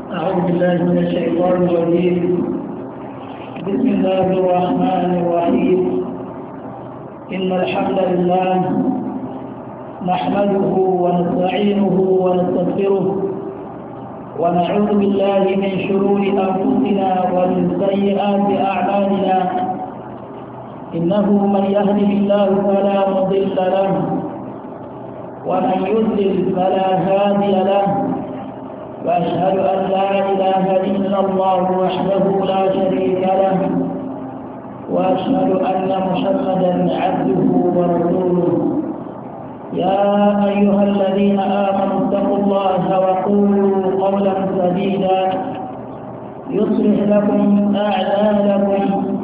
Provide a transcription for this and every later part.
أعوذ بالله من الشيطان الرجيم. بسم الله الرحمن الرحيم. إن الحمد لله نحمده ونستعينه ونستغفره ونعوذ بالله من شرور أنفسنا ومن سيئات أعمالنا. إنه من يهده الله فلا مضل له ومن يضلل فلا هادي له، وأشهد أن لا إله إلا الله وحده لا شريك له، وأشهد أن محمدا عبده ورسوله. يا أيها الذين آمنوا اتقوا الله وقولوا قولا سديدا يصلح لكم أعمالكم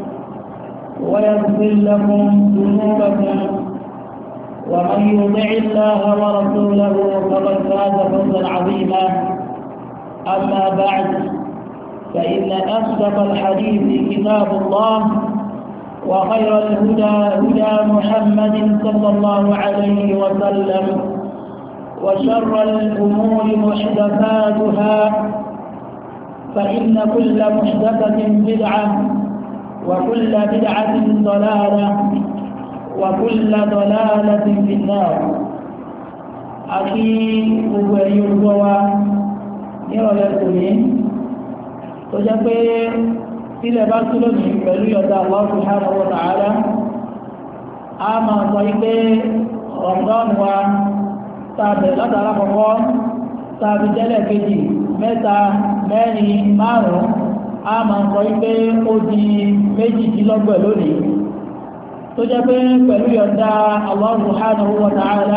ويغفر لكم ذنوبكم، ومن يطع الله ورسوله فقد فاز فوزا عظيما. أما بعد، فإن أصدق الحديث كتاب الله، وخير الهدى هدى محمد صلى الله عليه وسلم، وشر الأمور محدثاتها، فإن كل محدثة بدعة، وكل بدعة ضلالة، وكل ضلالة في النار. أخي أبي الغوى ìrọ̀lẹ́ kò ní tó jẹ́ pé sílẹ̀ bá tú lónìí pẹ̀lú yọ̀dá Allah subhanahu wa ta'ala. A máa sọ wípé Ramadan wa tàbí látara kọ̀kọ́ tàbí jẹ́lẹ̀ kejì mẹ́ta mẹ́rin márùn-ún, a máa sọ wípé ó di méjìdínlọ́gbọ̀n lónìí tó jẹ́ pé pẹ̀lú yọ̀dá Allah subhanahu wa ta'ala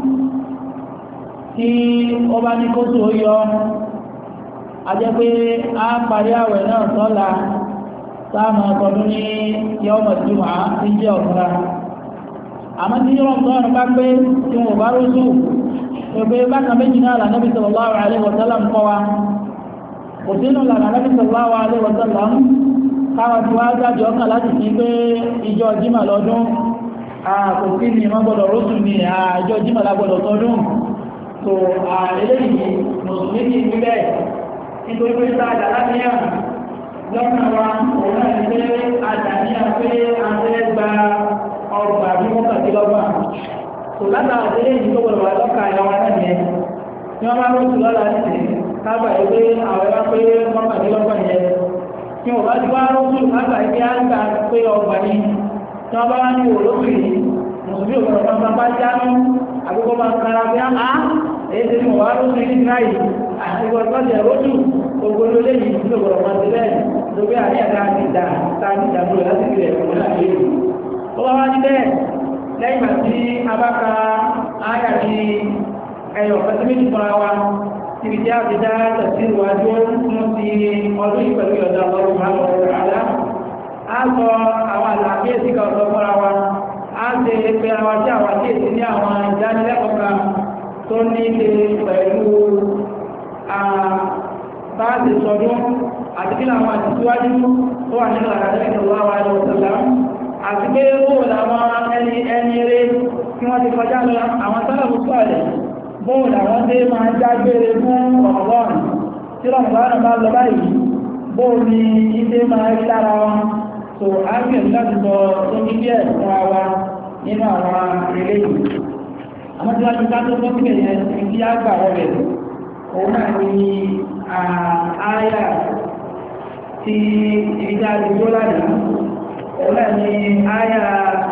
tí ó bá ní kó tó yọ ajẹ́ pé a parí àwẹ̀ náà sọ́la sáàmà ọdún ní yawmul jumu'ah tí jẹ́ ọ̀fúnra. àmọ́ tí Ramadan bá pé tí wọ́n bá rúsù pé bákan méjì náà l'Ànábì sallallahu alaihi wa sallam kọ́ wa. kò sínú l'Ànábì sallallahu alaihi wa sallam káwà tí wá jáde ọkàn láti fi pé ìjọ jímà lọ́dún kò sí ní wọ́n gbọ́dọ̀ rúsù ní ìjọ jímà lágbọ́dọ̀ tọdún. so eléyìí mùsùlùmí ní ìpínlẹ̀ nítorí pé sáàdà láníyàn lọ́nà wa òun náà ní pé àdàníyàn pé àfẹ́ gba ọgbà bí mọ́kàndínlọ́gbà. so látara eléyìí tó gbọdọ̀ wà lọ́kà ẹ̀wọ̀n náà yẹn ní wọ́n bá lóṣù lọ́la sí kágbà yìí pé àwọn ẹwà pé mọ́kàndínlọ́gbà yẹn tí wọ́n bá ti wá lóṣù kágbà yìí pé àgbà pé ọgbà ní tí wọ́n bá wá ní òlóṣù yìí mùsùlùmí ògbọ̀dọ̀ máa bá jáánú àgbégbó máa kára bí á èyí tí mo wá lóṣù ní náírì àti ìgbọ̀tọ́jẹ̀ lóṣù gbogbo olóyè yìí tí ògbọ̀dọ̀ máa ti bẹ́ẹ̀ lórí àríyàn táàkì ìdàgbò láti fi rẹ̀ fún láti rí. ó wá wá ní bẹ́ẹ̀ lẹ́yìn àti abáka áyà ní ẹyọ ọ̀pẹ́sí méjì fúnra wa níbi tí a fi dá tẹ̀sí ìwájú fún ti ọdún ìpẹ̀lú ìyọ̀dá ọlọ́run máa lọ rẹ̀ àdá. a sọ àwọn àlàkíyèsí kan sọ fúnra wa, a ṣe pé àwọn tí àwọn àkíyèsí ní àwọn ìdánilẹ́kọ̀ọ́ kan tó ní ṣe pẹ̀lú báàdì sọdún àti kí làwọn àtìsíwájú tó wà nínú àrẹ́lẹ́ sallallahu alaihi wasallam, àti pé bóò làwọn ẹni eré tí wọ́n ti kọjá lọ àwọn sálàfù sọ́ọ̀lẹ̀ bóò làwọn dé máa jágbére fún Ramadan tí Ramadan bá lọ báyìí bóò ní ilé máa rí lára wọn. so a ń gbẹ̀rù láti sọ tó ní bí ẹ̀ fún wa nínú àwọn ilé yìí. àmọ́ tí wọ́n ti ká tó tó síbẹ̀ yẹn ti kí á gbà wọ́n bẹ̀ òun náà ní àyà tí ìdá àdúgbò lánàá, òun náà ní àyà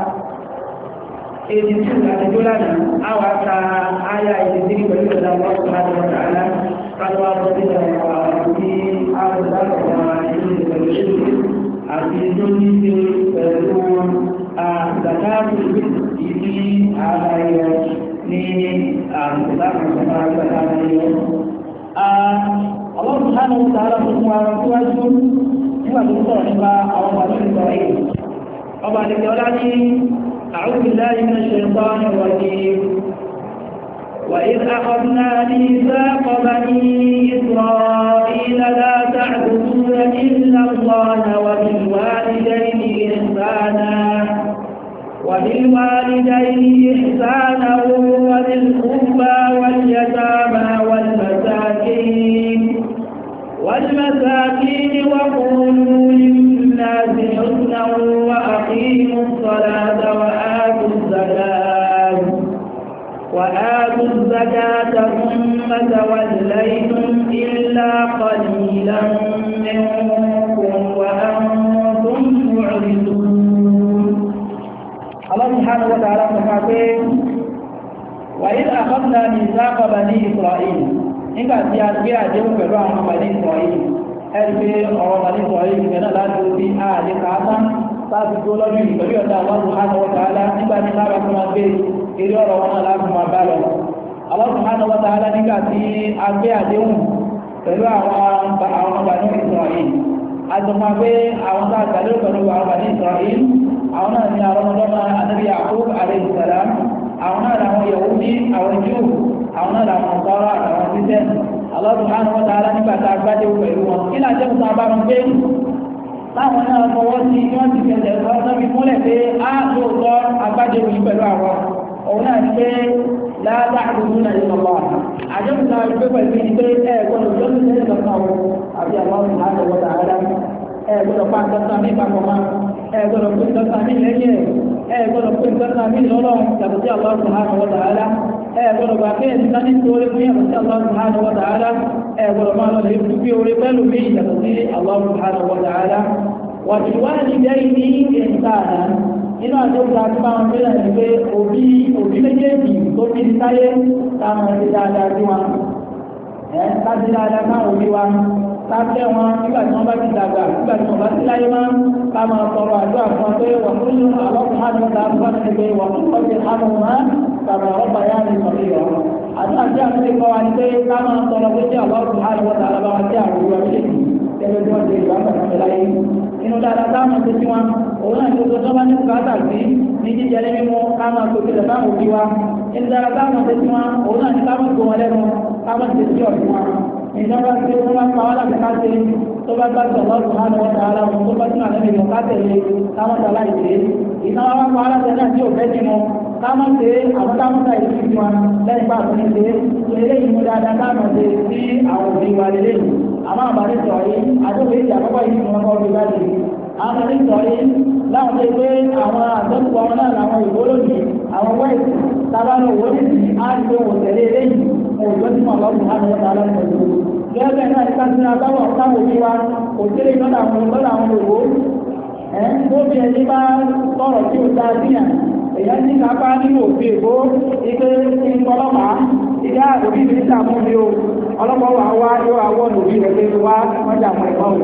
82 àdúgbò lánàá, àwà ta àyà 83 pẹ̀lú ìdá wọn tó láti wọ́n tààlá káàkiri wọn tó lọ sí àwọn ìdákọ̀ọ́ ìlú ìpẹ̀lú ìlú àti ìjọ ní ṣe pẹ̀lú àgbàkáàkì ìdí àbáyọ ní àgbàkáàkì Allah subhanahu wa ta'ala fún wa síwájú nígbà tó sọ̀rọ̀ nípa àwọn ọmọ ìsọ̀rọ̀ yìí. ọba àdìgbẹ́ ọlá ní a'udhu billahi minash shaytanir rajim. wa idh akhadna mithaqa bani isra'ila la ta'buduna illa Allaha wa bil walidayni ihsana وبالوالدين إحسانا وذي القربى واليتامى والمساكين المساكين وقولوا للناس حسنا وأقيموا الصلاة وآتوا الزكاة ثم توليتم إلا قليلا منكم وأنتم معرضون. الله سبحانه وتعالى مفاتيح وإذ أخذنا ميثاق بني إسرائيل nígbà tí a gbé àdéhùn pẹ̀lú àwọn Bani Isra'il ẹgbẹ́ ọ̀rọ̀ Bani Isra'il ìgbẹ̀nà láti orí ààrẹ kàátá láti tó lọ́dún ìpẹ̀lú ọ̀dá Allah subhanahu wa ta'ala nígbà tí lára fún wa gbé eré ọ̀rọ̀ wọn náà láti máa bá lọ. Allah subhanahu wa ta'ala nígbà tí a gbé àdéhùn pẹ̀lú àwọn Bani Isra'il àjọmọ̀ pé àwọn tá a gbàdé pẹ̀lú àwọn Bani Isra'il àwọn náà ní àwọn ọmọdọ́mọ Ànábì Yaqub alayhi salam àwọn náà làwọn Yahudi àwọn Júù àwọn náà làwọn ọ̀sọ́rọ̀ àwọn títẹ́ Allah subhanahu wa ta'ala nígbà tá a gbájé pẹ̀lú wọn kí láti ẹ̀kùn tá a bá wọn gbé láwọn náà fọwọ́ sí wọ́n ti fẹ̀sẹ̀ lọ́sọ́bí múlẹ̀ pé á lóòótọ́ agbájé yìí pẹ̀lú àwọn òun náà ní pé láàbá àdúgbò náà yìí lọ́wọ́ àjọyọ̀ náà gbé pẹ̀lú ní pé ẹ̀ẹ́gbọ́dọ̀ tó ti tẹ́lẹ̀ lọ́sọ́ àwọn àbí Allah subhanahu wa ta'ala ẹ̀ẹ́gbọ́dọ̀ pa nǹkan ní ìpapọ̀ máa ẹ̀ẹ́gbọ́dọ̀ pé nǹkan ní lẹ́yìn ẹ̀ẹ́gbọ́dọ̀ pé nǹkan ní lọ́lọ́run yàtọ̀ sí Allah subhanahu wa ta'ala ẹ̀gbọ́dọ̀ gbà pé ẹ̀sìn tání tó orí fún yàtọ̀ sí Allah subhanahu wa ta'ala ẹ̀gbọ́dọ̀ máa lọ lè fi bí orí pẹ́lú bí yàtọ̀ sí Allah subhanahu wa ta'ala wà tí wá ní jẹ́ ní ìsáàdá nínú àjọ́gbà tí máa ń fẹ́lẹ̀ ní pé òbí méjèèjì tó fi ń sáyé táwọn ẹ̀sìn dáadáa sí wọn kájí dáadáa táwọn òbí wa káfẹ́ wọn nígbà tí wọ́n bá ti dàgbà nígbà tí wọ́n bá ti láyé máa ká máa sọ̀rọ̀ àjọ àwọn pé wà fún yóò Allah subhanahu wa ta'ala fún ẹni pé wà fún ọjọ́ àwọn máa tàbí ọba yá ní sọ̀rọ̀ ìrọ̀ àti àti àti ẹ̀kọ́ wa ní pé ká máa sọ̀rọ̀ pé jẹ́ Allah subhanahu wa ta'ala bá wa jẹ́ àwọn òbí wa méjèèjì gẹ́gẹ́ bí wọ́n ti ìgbà pẹ̀lú láyé inú dáadáa táwọn tó ti wọn òun náà ní oṣù tó bá ní bùkátà sí ní jíjẹ ní mímú ká máa tó kílẹ̀ táwọn òbí wa inú dáadáa táwọn tó ti wọn òun náà ní ká máa tó wọn lẹ́nu ká máa tó sí ọ̀dùn wọn ìjọba tí ó bá pa wá láti ká ṣe tó bá bá gbọ̀ lọ́sùn máa ní wọ́n ta ara wọn tó bá tún àlẹ́ ìlú ká tẹ̀lé táwọn tàlá ìdè ìnáwó wá pa wá láti náà tí ò fẹ́ jí wọn káwọn ṣe àwọn táwọn ta ìlú fún wa lẹ́yìn bá àtúnṣe ṣe eléyìí mú dáadáa táwọn ṣe sí àwọn òbí wa lélẹ̀ àmọ́ àbálẹ sọ̀rọ̀ yìí àdókè ìjà àkọ́kọ́ yìí ni wọ́n kọ́ fi láti àwọn àbálẹ sọ̀rọ̀ yìí láwọn ṣe pé àwọn àtọ́kùn ọmọ náà làwọn ìbò lónìí àwọn wẹ́ẹ̀sì tábàlù owó nìyí á ti pé wò tẹ̀lé eléyìí òjò tí wọn lọ́kùn láti wọ́n ta aláìsọ̀rọ̀ gẹ́gẹ́ náà ní káṣí àbáwọ̀ táwọn òbí wa òṣèré lọ́dà àwọn òwò tó bí ẹni bá sọ̀rọ̀ tí ó dáa síyàn èyàn ní kápá nínú òfin èkó ike ní ọlọ́pàá ìdá òbí mi sàmú mi o ọlọ́pàá wà wá yóò àwọn òbí rẹ̀ pé wá wọ́n jà mọ́ ẹ̀kọ́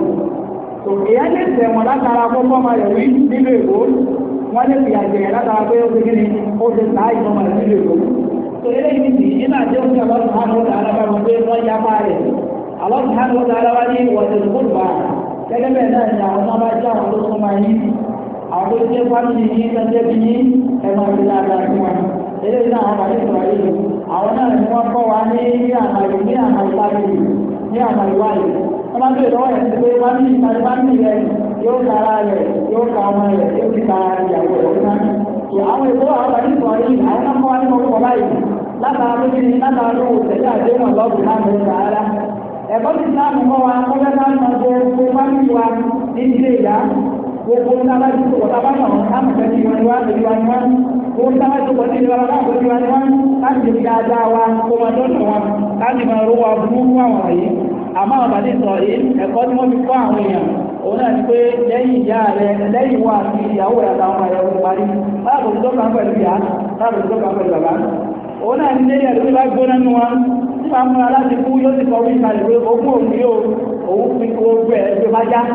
o èyàn lè tẹ̀wọ̀n látara kókó ọmọ rẹ̀ wí nínú èkó wọ́n lè fi àjẹyàn látara pé ó ti kí ni ó ti sáà ìmọ̀ rẹ̀ nínú èkó tó eléyìí ti nínú àdéhùn tí Allah subhanahu wa ta'ala bá wọn pé wọ́n yá pa rẹ̀ Allah subhanahu wa ta'ala wá ní wọ̀tẹ̀ kúrùbà gẹ́gẹ́ bẹ́ẹ̀ náà ni àwọn náà bá jẹ́ àwọn tó súnmọ́ yín àwọn tó jẹ́ fámìlì yín tẹ́jẹ́ bí yín ẹ̀mọ́ ìlú dáadáa sí wọn eléyìí náà àwọn bàbá ìsọ̀rọ̀ yìí àwọn náà ni wọ́n kọ́ wa ní àmàlù ní àmàlù fámìlì ní àmàlù wáyé wọ́n máa ń bèèrè lọ́wọ́ yẹn pé fámìlì rẹ̀ yóò kára rẹ̀ yóò ká ọmọ rẹ̀ yóò fi ká ìyàwó rẹ̀ náà àwọn ètò àwọn bàbá ìsọ̀rọ̀ yìí àwọn náà kọ́ wa ní ọkọ̀ báyìí látara ló ní látara ló wò tẹ̀lé àdéhùn ọlọ́ọ̀bù náà ló ń rà ẹ̀kọ́ ti sáàmù mọ́ wa kọ́jọ́ sáàmù ọjọ́ gbogbo fámìlì wa ní ilé ìyá gbogbo sábà tí kò sábà náà sáàmù tẹ́lẹ̀ ìwà ni wá lè wá ni wá gbogbo sábà tí kò sí ìwà náà kò sí ìwà ni wá láti fi dáadáa wa kó máa dọ́nà wa láti máa ró wa bú fún àwọn yìí àmọ́ àwọn bàdé sọ yìí ẹ̀kọ́ tí wọ́n fi kọ́ àwọn èèyàn òun náà ni pé lẹ́yìn ìyá rẹ̀ lẹ́yìn wa àti ìyàwó rẹ̀ àtàwọn àyàwó parí láàbò tó kàn pẹ̀lú ìyá láàbò tó kàn pẹ̀lú bàbá òun náà ní lẹ́yìn ẹ̀lú bá gbóná nù wọn tí máa múra láti kú yóò ti kọ̀wé ìkàlẹ̀ pé ogún òun yóò òun fi gbogbo ẹ̀ ẹgbẹ́ bá já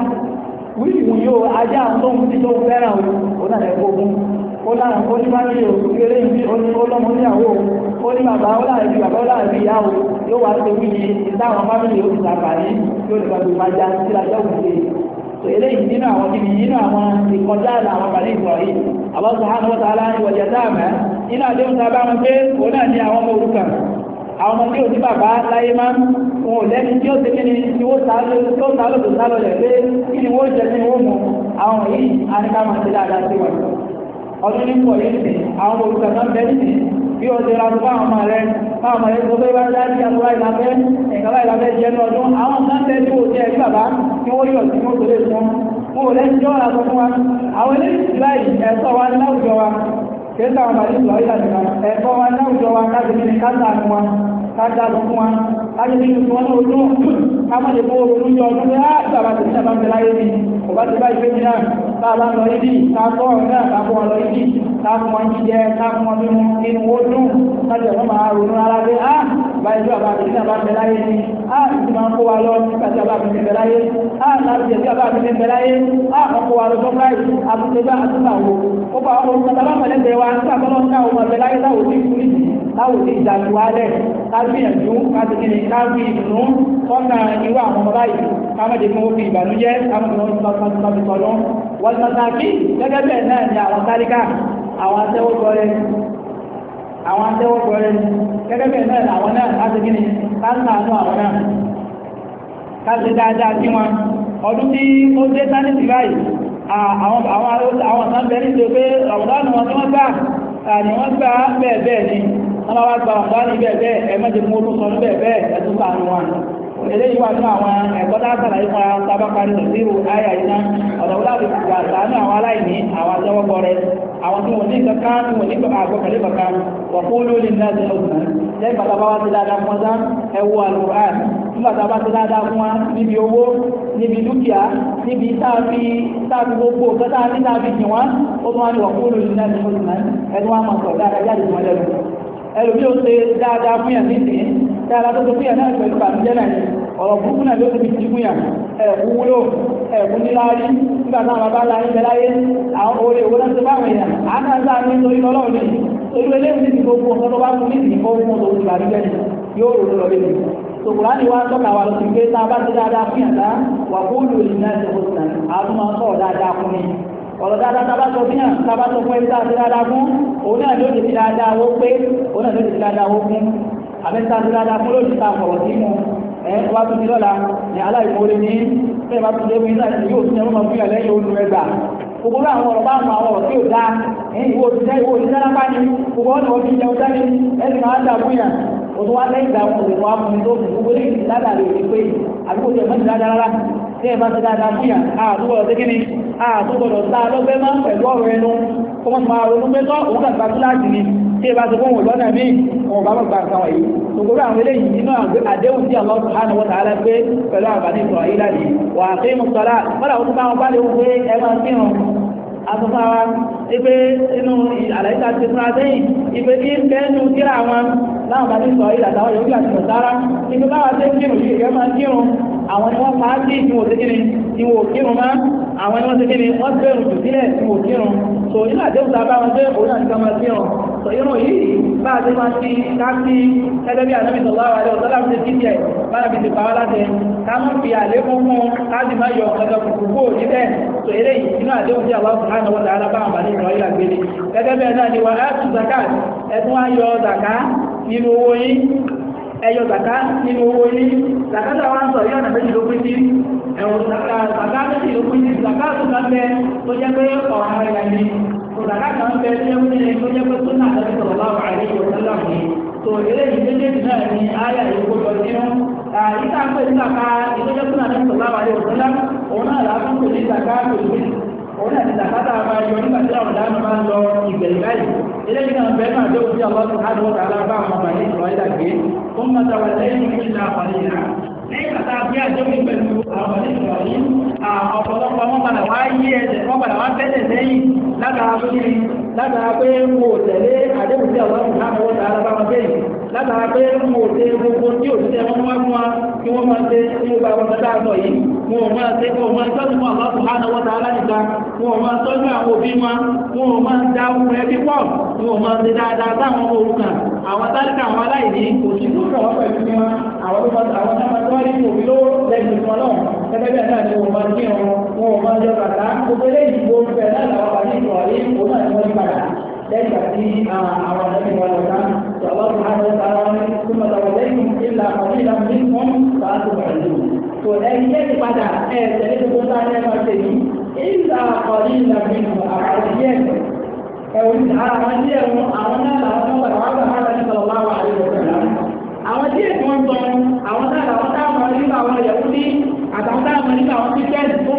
wíìmù yóò ajá àwọn tóun tí tó fẹ́ràn òun náà lẹ́kọ́ ogún ó lára ó ní bá ní òkúrere ìbí olómọ níyàwó ó ní bàbá ó láàrí bàbá ó láàrí ìyàwó yóò wá tó wí ní ìdáwọn fámìlì ó ti sàǹfààní yóò lè gbàgbé bá já sí lájọ́ òkúté eléyìí nínú àwọn ibi nínú àwọn ìkọjá àwọn bàlẹ́ ìsọ̀ yìí Allah subhanahu wa ta'ala ní wọ̀jẹ̀ dáàmà nínú àdéhùn tá a bá wọn pé òun náà ní àwọn ọmọ òrukàn àwọn ọmọ tí ò ní bàbá láyé máa ń wọn ò lẹ́ni tí ó ti kí ni tí ó sálò tó sálò rẹ̀ pé kí ni wọ́n jẹ ní wọ́n mú àwọn yìí a ní ká máa ṣe dáadáa sí wọn ọdún ní pọ̀ yìí sí àwọn ọmọ òrukàn náà bẹ́ẹ̀ sí bí ó ti ra tó bá àwọn ọmọ rẹ̀ tó bá bá dá sí àtúrà ìlàbẹ́ ẹ̀kọ́ ìlàbẹ́ jẹ́ ní ọdún àwọn kan tẹ́ tí ó jẹ́ ẹgbẹ́ bàbá tí wọ́n yọ̀ tí wọ́n tó lè fún wọn ò lẹ́yìn jọ́ ọ̀rọ̀ fún wa àwọn eléyìí ti láì ẹ̀tọ́ wa láwùjọ wa kéèkà wọn bàdí ìlú ọ̀yà nìkan ẹ̀tọ́ wa láwùjọ wa káàkiri ní káàkiri fún wa káàkiri fún wa káàkiri fún wọn ní ojú káàkiri fún oòrùn ní ọdún ní àbá ti sábà ń bẹ láyé ní kò bá ti bá ìgbé mi náà káàbá lọ ibi káàkọ́ ọ̀rọ̀ náà káàkọ́ wọn lọ ibi káàkọ́ wọn jíjẹ káàkọ́ wọn mímú inú ó dùn káàkiri wọn máa ronú ara pé bá ìjọ àbá ti sábà ń bẹ láyé ní ìdí máa ń kó wa lọ nígbàtí àbá ti bẹ láyé láti jẹ́ sí àbá ti bẹ láyé ọkọ̀ wa lọ sọ́kláì àtúntẹ́gbà àtúntàwò ó bá ọmọ ìpàtàlá mọ̀lẹ́gbẹ̀ẹ́ wa nígbà tọ́lọ́ ní àwọn ọmọ ẹgbẹ́ láyé láwò ní ìkúrìsì láwò ní ìjàjú wálẹ̀ kágbìyànjú láti kí ni káàbí ìdùnnú tọ́nà irú àwọn ọmọ báyìí káàmọ́dé fún ó fi ìbànújẹ́ káàmọ́dé wọn tọ́jú tọ́lọ́ wọ́n tàbí gẹ́gẹ́ bẹ́ẹ̀ náà ni àwọn tálíkà àwọn atẹ́wọ́gbọ́rẹ́ gẹ́gẹ́ bẹ́ẹ̀ náà àwọn náà láti kí ni káàkiri àwọn náà káàkiri dáadáa sí wọn ọdún tí ó dé sáni sí báyìí àwọn kan bẹ̀rẹ̀ ní pé ọ̀dọ́nù wọn tí wọ́n gbà ní wọ́n gbà bẹ́ẹ̀ ni wọ́n wá gba ọ̀dọ́nù bẹ́ẹ̀ ẹ̀mẹ́jẹ fún olóṣọ ní bẹ́ẹ̀ ẹ̀tún sàánú wọn eléyìí wà ní àwọn ẹ̀kọ́ dáadáa ìfà sábàparí ìrù àyà iná ọ̀dọ̀ láti gbà sàánú àwọn aláìní àwọn àjọwọ́gbọ́ rẹ̀ àwọn tí wọ́n ní kankan tí wọ́n ní àgbọ̀kẹ̀lẹ́ kankan wọ̀ fún olóòlì náà ti ọ̀sán lẹ́yìn bàtà bá wá ti dáadáa fún ọjá ẹwọ àlùkùránì nígbàtà bá ti dáadáa fún wa níbi owó níbi dúkìá níbi táàfi gbogbo kẹta ní táàfi jì wọ́n ó tún wá ní wọ̀ fún olóòlì náà ti ọ̀sán ẹni wọ́n máa sọ dáadáa jáde fún ẹlẹ́nu ẹlòmí ó ṣe dáadáa fún yàn nísìnyí dáadáa tó fún yàn náà pẹ̀lú bàmíjẹ́ náà ọ̀rọ̀ burúkú náà ló ti fi fún yàn ẹ̀kú wúlò ẹ̀kú níláárí nígbà táwọn bàbá ńlá ń bẹ láyé àwọn orí owó láti bá àwọn èèyàn àánà ń sáà ní torí lọ́lọ́run ní torí eléyìí ti gbogbo ọ̀sán tó bá fún nísìnyí kó fún tó ti bàmíjẹ́ ni yóò rò lọ lé Sòkùránì wá tọ́ka wà lọ́sí pé tá a bá ti dáadáa fún yàtá wà kó lò ní náà ṣe fòsàn àtúmọ̀ sọ̀rọ̀ dáadáa fún mi ọ̀rọ̀ dáadáa tá a bá sọ fún yàn tá a bá sọ fún ẹbí tá a ti dáadáa fún òun náà ló ti fi dáadáa wó pé òun náà ló ti fi dáadáa wó fún àbẹ́ tá a ti dáadáa fún lóòtú tá a fọ̀rọ̀ sí mu wá tún ní lọ́la ní aláìmoore ní bẹ́ẹ̀ bá tún lé wí náà yóò tún ẹrú mọ̀ fún yàn lẹ́yìn olú ẹgbà gbogbo àwọn ọ̀rọ̀ bá àwọn ọ̀rọ̀ tí ò dáa ìwò òṣìṣẹ́ lápá ní gbogbo ọ̀nà òbí jẹun sẹ́ni ẹ̀sìn máa ń dà fún yàn òtún wá lẹ́yìn ìgbà wọn òṣèlú wa fún mi tó fún gbogbo lẹ́yìn ìdájà lè rí pé àdúgbò tẹ̀ mọ́tì dáadáa rárá tí ẹ bá ti dáadáa fún yàn àtúgbọ̀dọ̀ sí kíni àtúgbọ̀dọ̀ tá a lọ́gbẹ́ máa ń pẹ̀lú ọ̀rọ̀ ẹnu kó wọ́n máa ronú pé tọ́ òun kàgbà kíláàsì ni tí ẹ bá ti fún wọn lọ́nà míì wọn bá gbà kan wọ̀nyí gbogbo àwọn eléyìí nínú àdéhùn tí Allah subhanahu wa ta'ala gbé pẹ̀lú àbáni ìsọ̀rọ̀ yìí láti wà á fi mùsọ̀lá wọ́n làwọn tó bá wọn bá lè wọ́n pé ẹ máa ń kírun àtúnfàwà ipé inú àlàíta ti fún àtẹ́yìn ipé kí ń bẹ́ẹ̀nù kíra wọn láwọn bá ní sọ ìlàtàwọ̀ yóò gbà tìmọ̀ sára ipé báwà tẹ́ kírun yìí rẹ̀ máa kírun àwọn ni wọ́n máa sí ìwò tẹ́kíní ìwò kírun máa àwọn ni wọ́n tẹ́kíní wọ́n bẹ̀rù jù sílẹ̀ ìwò kírun so inú àdéhùn tá a bá wọn pé òun àti kan máa kírun so irun yìí bá a ti máa ti káàkiri gẹ́gẹ́ bí Ànábì sallallahu alaihi wasallam ti ti jẹ bára fi ti pàwọ́ láti ká mọ́ fi àlékún fún káàdì máa yọ ọ̀gá kùkùkù níbẹ̀ so eléyìí inú àdéhùn tí Allah subhanahu wa ta'ala bá àǹfààní ìrọ̀ yìí àgbélé gẹ́gẹ́ bẹ́ẹ̀ náà ni wà á tù zakat ẹ̀tún wá yọ zaka nínú owó yìí ẹyọ zaka nínú owó yìí zakata wá ń sọ yọ́ ọ̀nà méjì ló pín sí ẹ̀wọ̀n zaka méjì ló pín sí zaka tó ká bẹ tó jẹ́ pé ọ̀rọ̀ ẹ̀yà ni zaka kan bẹ tó jẹ́ pé tó náà lẹ́yìn sallallahu alaihi wa sallam ni tó eléyìí méjèèjì náà ni áyà ìkó lọ sínú ìta pé ní zaka ìtọ́jẹ́ tó náà lẹ́yìn sallallahu alaihi wa sallam òun náà láàbùn kò ní zaka tó ní òun náà ti zàkátà máa yọ nígbà tí àwọn dáná máa ń lọ ìgbẹ̀yìn báyìí eléyìí náà bẹ́ẹ̀ máa dé òfin àwọn subhanahu wa ta'ala bá àwọn ọmọ ní ìṣòro ìdàgbé ó ń mọ̀ta wà lẹ́yìn ìpínlẹ̀ àpàlẹ́ ìlà lẹ́yìn kàtà bí àjọyìn pẹ̀lú àwọn ní ìṣòro yìí ọ̀pọ̀lọpọ̀ wọn padà wá yí ẹsẹ̀ wọn padà wá tẹ́lẹ̀ lẹ́yìn látara pé mo tẹ̀lé àdéhùn tí àwọn subhanahu wa ta'ala bá wọn bẹ́ẹ̀ látara pé mo tẹ gbogbo tí òṣìṣẹ́ wọn wá fún wa kí wọ́n máa tẹ ní gbogbo àwọn ọ̀dọ́ àtọ̀ yìí wọn ò máa tẹ wọn ò máa tọ́jú fún Allah subhanahu wa ta'ala nìkan wọn ò máa tọ́jú àwọn òbí wọn wọn ò máa dá ohun ẹbí pọ̀ wọn ò máa ṣe dáadáa sáwọn ọmọ òrukàn àwọn tálíkà àwọn aláìní kò sí tó kọ̀ wọ́n pẹ̀lú ní wọn àwọn tó wá ní òbí ló lẹ́gbẹ̀ẹ́ fún ọlọ́run gẹ́gẹ́ bẹ́ẹ̀ náà ni wọn máa kí wọn ò máa jọ bàtà gbogbo eléyìí gbogbo bẹ́ẹ̀ náà làwọn àti ìtọ̀wálé òun náà ni wọ́n ní padà lẹ́yìn àti àwọn àdáni wọn lọ́ta Allah subhanahu wa ta'ala ثم توليتم إلا قليلا منكم فأنتم معرضون tó ẹ̀yin yẹ́ ti padà tẹ̀lé gbogbo tá a ní ẹ̀fà ṣe yìí ìlà ọ̀rí ìlà mímu àwọn díẹ̀ ẹ̀wọ̀n ara wọn díẹ̀ wọn àwọn náà làwọn tó padà wá gbà máa ní sallallahu alaihi wa sallam àwọn díẹ̀ tí wọ́n sọ àwọn náà làwọn táwọn nípa àwọn ìyàwó ní àtàwọn táwọn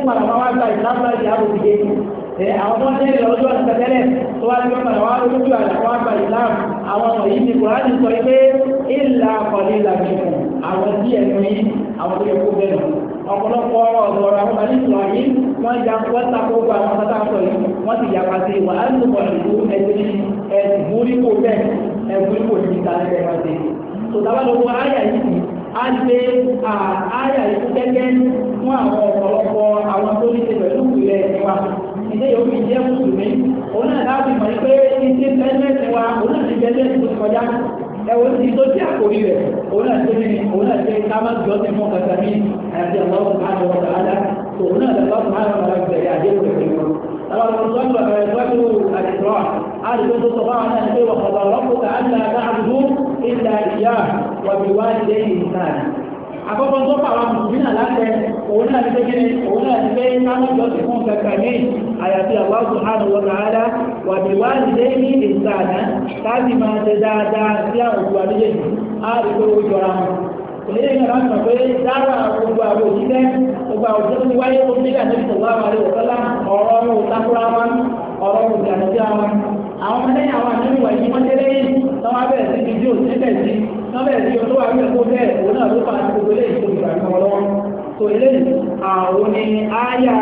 padà máa wá gba ìsìlámù láti àbò ìdíje àwọn tó ń tẹ́lẹ̀ lọ́jọ́ ìtẹ́tẹ́lẹ̀ tó wá sí ọmọ àwọn olójú àlàkọ́ àgbà ìsìlámù àwọn ọmọ yìí ni Kùránì sọ pé ìlà kọ̀lé ìlànà àwọn díẹ̀ ní àwọn tó yẹ kó bẹ̀rẹ̀ ọ̀pọ̀lọpọ̀ ọ̀dọ̀rọ̀ àwọn ọmọdé ìsọ̀rọ̀ yìí wọ́n ya wọ́n tako gba àwọn ọmọdé àpọ̀ yìí wọ́n ti yàpá sí wà á ní bọ̀ ìlú ẹ̀sìn múríkò bẹ́ẹ̀ ẹ̀múríkò ní ìtàlẹ̀ ẹ̀rọ sí tó dábàá lọ́wọ́ áyà yìí á gbé áyà yìí gẹ́gẹ́ fún àwọn ọ̀pọ̀lọpọ̀ àwọn tó ní ṣe pẹ̀lú ìpìlẹ̀ ìwà ilé yóò fi jẹ́ mùsùlùmí òun náà láti mọ̀ pé ìṣe pẹ́ẹ́lẹ́sì wa òun náà ti bẹ́ẹ̀ tó kọjá ẹwọ́n ti tó jẹ́ àkórí rẹ̀ òun náà ṣe ní òun náà ṣe ká má jọ sí fún kàkà ní àti àwọn subhanahu wa ta'ala tó òun náà lọ́wọ́ subhanahu wa ta'ala bẹ̀rẹ̀ àdéhùn rẹ̀ pẹ̀lú wọn. àwọn ọ̀sán ẹ̀ẹ́dọ́gbẹ̀rù àdìsọ́ àdìsọ́ tó sọ fáwọn náà ṣe wọ̀kọ̀dọ̀ rọ́pùtà àti àdáàbùdú ìlà ìyá wàbíwáṣẹ́ ìsáà àkọ́kọ́ tó fà wá mùsùlùmí náà láti òun náà ti pé òun náà ti pé káwọn jọ sí fún kẹkẹ ní àyàfi Allah subhanahu wa ta'ala wà bí wá nílé ní ìsànà láti máa ṣe dáadáa sí àwọn òkú àdéjèjì á rí pé ó jọra wọn. Òlélẹ́ ìgbà láti mọ̀ pé dára gbogbo àwọn òṣìṣẹ́ gbogbo àwọn òṣìṣẹ́ ti wáyé tó nígbà tó ti wá wàlẹ̀ òkọ́lá ọ̀rọ̀ ọ̀rọ̀ òtakúra wọn ọ̀rọ̀ òjànàjá wọn. Àwọn ọmọdé àwọn àdéhùn wà yìí wọ́n tẹ́lẹ̀ yìí lọ́wọ́ bẹ̀rẹ̀ sí ti dí òṣìṣẹ́ sí nọ́bẹ̀ tí ó tó wà ní ẹ̀kọ́ bẹ́ẹ̀ òun náà ló fà á gbogbo ilé ìtòkè ìgbàgbọ́ ọlọ́wọ́ tó ilé àwọn ni áyà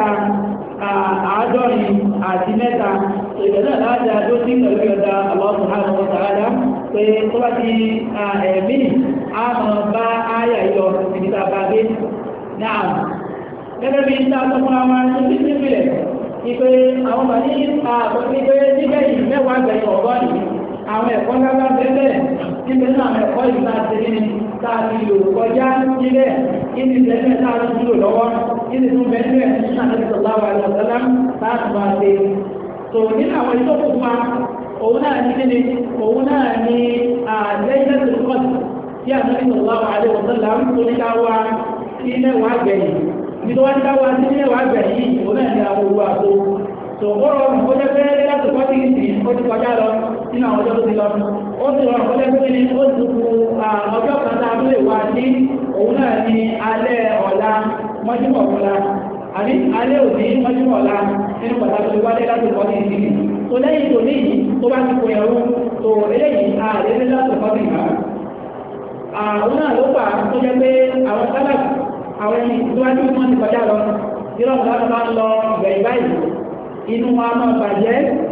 àádọ́rin àti mẹ́ta ìgbẹ̀lẹ̀ láti àjọ sí pẹ̀lú ọ̀dá Allah subhanahu wa ta'ala pé tó bá ti ẹ̀mí àmọ́ bá áyà yọ ìdíta bá gbé náà gẹ́gẹ́ bí ìta tó fún àwọn tó ti sí ìpìlẹ̀ ìpé àwọn bà ní ìpé nígbẹ̀ yìí mẹ́wàá gbẹ̀yìn ọ̀gọ́ni àwọn ẹ̀kọ́ lábá bẹ́ẹ̀ níbẹ̀ náà ẹ̀kọ́ ìgbà tẹ́lẹ̀ tàbí lò kọjá nílẹ̀ ìdí tẹ́lẹ̀ tàbí lò lọ́wọ́ ìdí tún bẹ́ẹ̀ nínú àtẹ́sọ̀láwà àlọ́sọ́lá láti máa ṣe tó nínú àwọn ìtọ́kù fún wa òun náà ní kíni òun náà ní àlẹ́yẹ́sọ̀kọ́sì tí àtẹ́sọ̀láwà àlọ́sọ́lá tó ní káwá sí mẹ́wàá gbẹ̀yìn ibi tó wá ní káwá sí mẹ́wàá gbẹ̀yìn òun náà ní àwọn owó àtó tòkòrò ọjọ́ pé láti kọ́ sí ìsìn ó ti kọjá lọ nínú àwọn ọjọ́ tó ti lọ ó ti rọrùn ọjọ́ pé ní ó ti kú ọjọ́ kan tá a lè wá sí òun náà ní alẹ́ ọ̀la mọ́júmọ̀ ọ̀la àbí alẹ́ òní mọ́júmọ̀ ọ̀la nínú pàtàkì tó wálé láti kọ́ sí ìsìn tó lẹ́yìn tó ní tó bá ti kó ẹ̀rú tó eléyìí ààrẹ láti kọ́ sí ìgbà àwọn náà ló fà tó jẹ́ pé àwọn sábà àwọn ẹni tó wájú wọn ti kọjá lọ ìrọ̀lá bá ń lọ ìgbẹ̀yìn báyìí inú wa máa bàjẹ́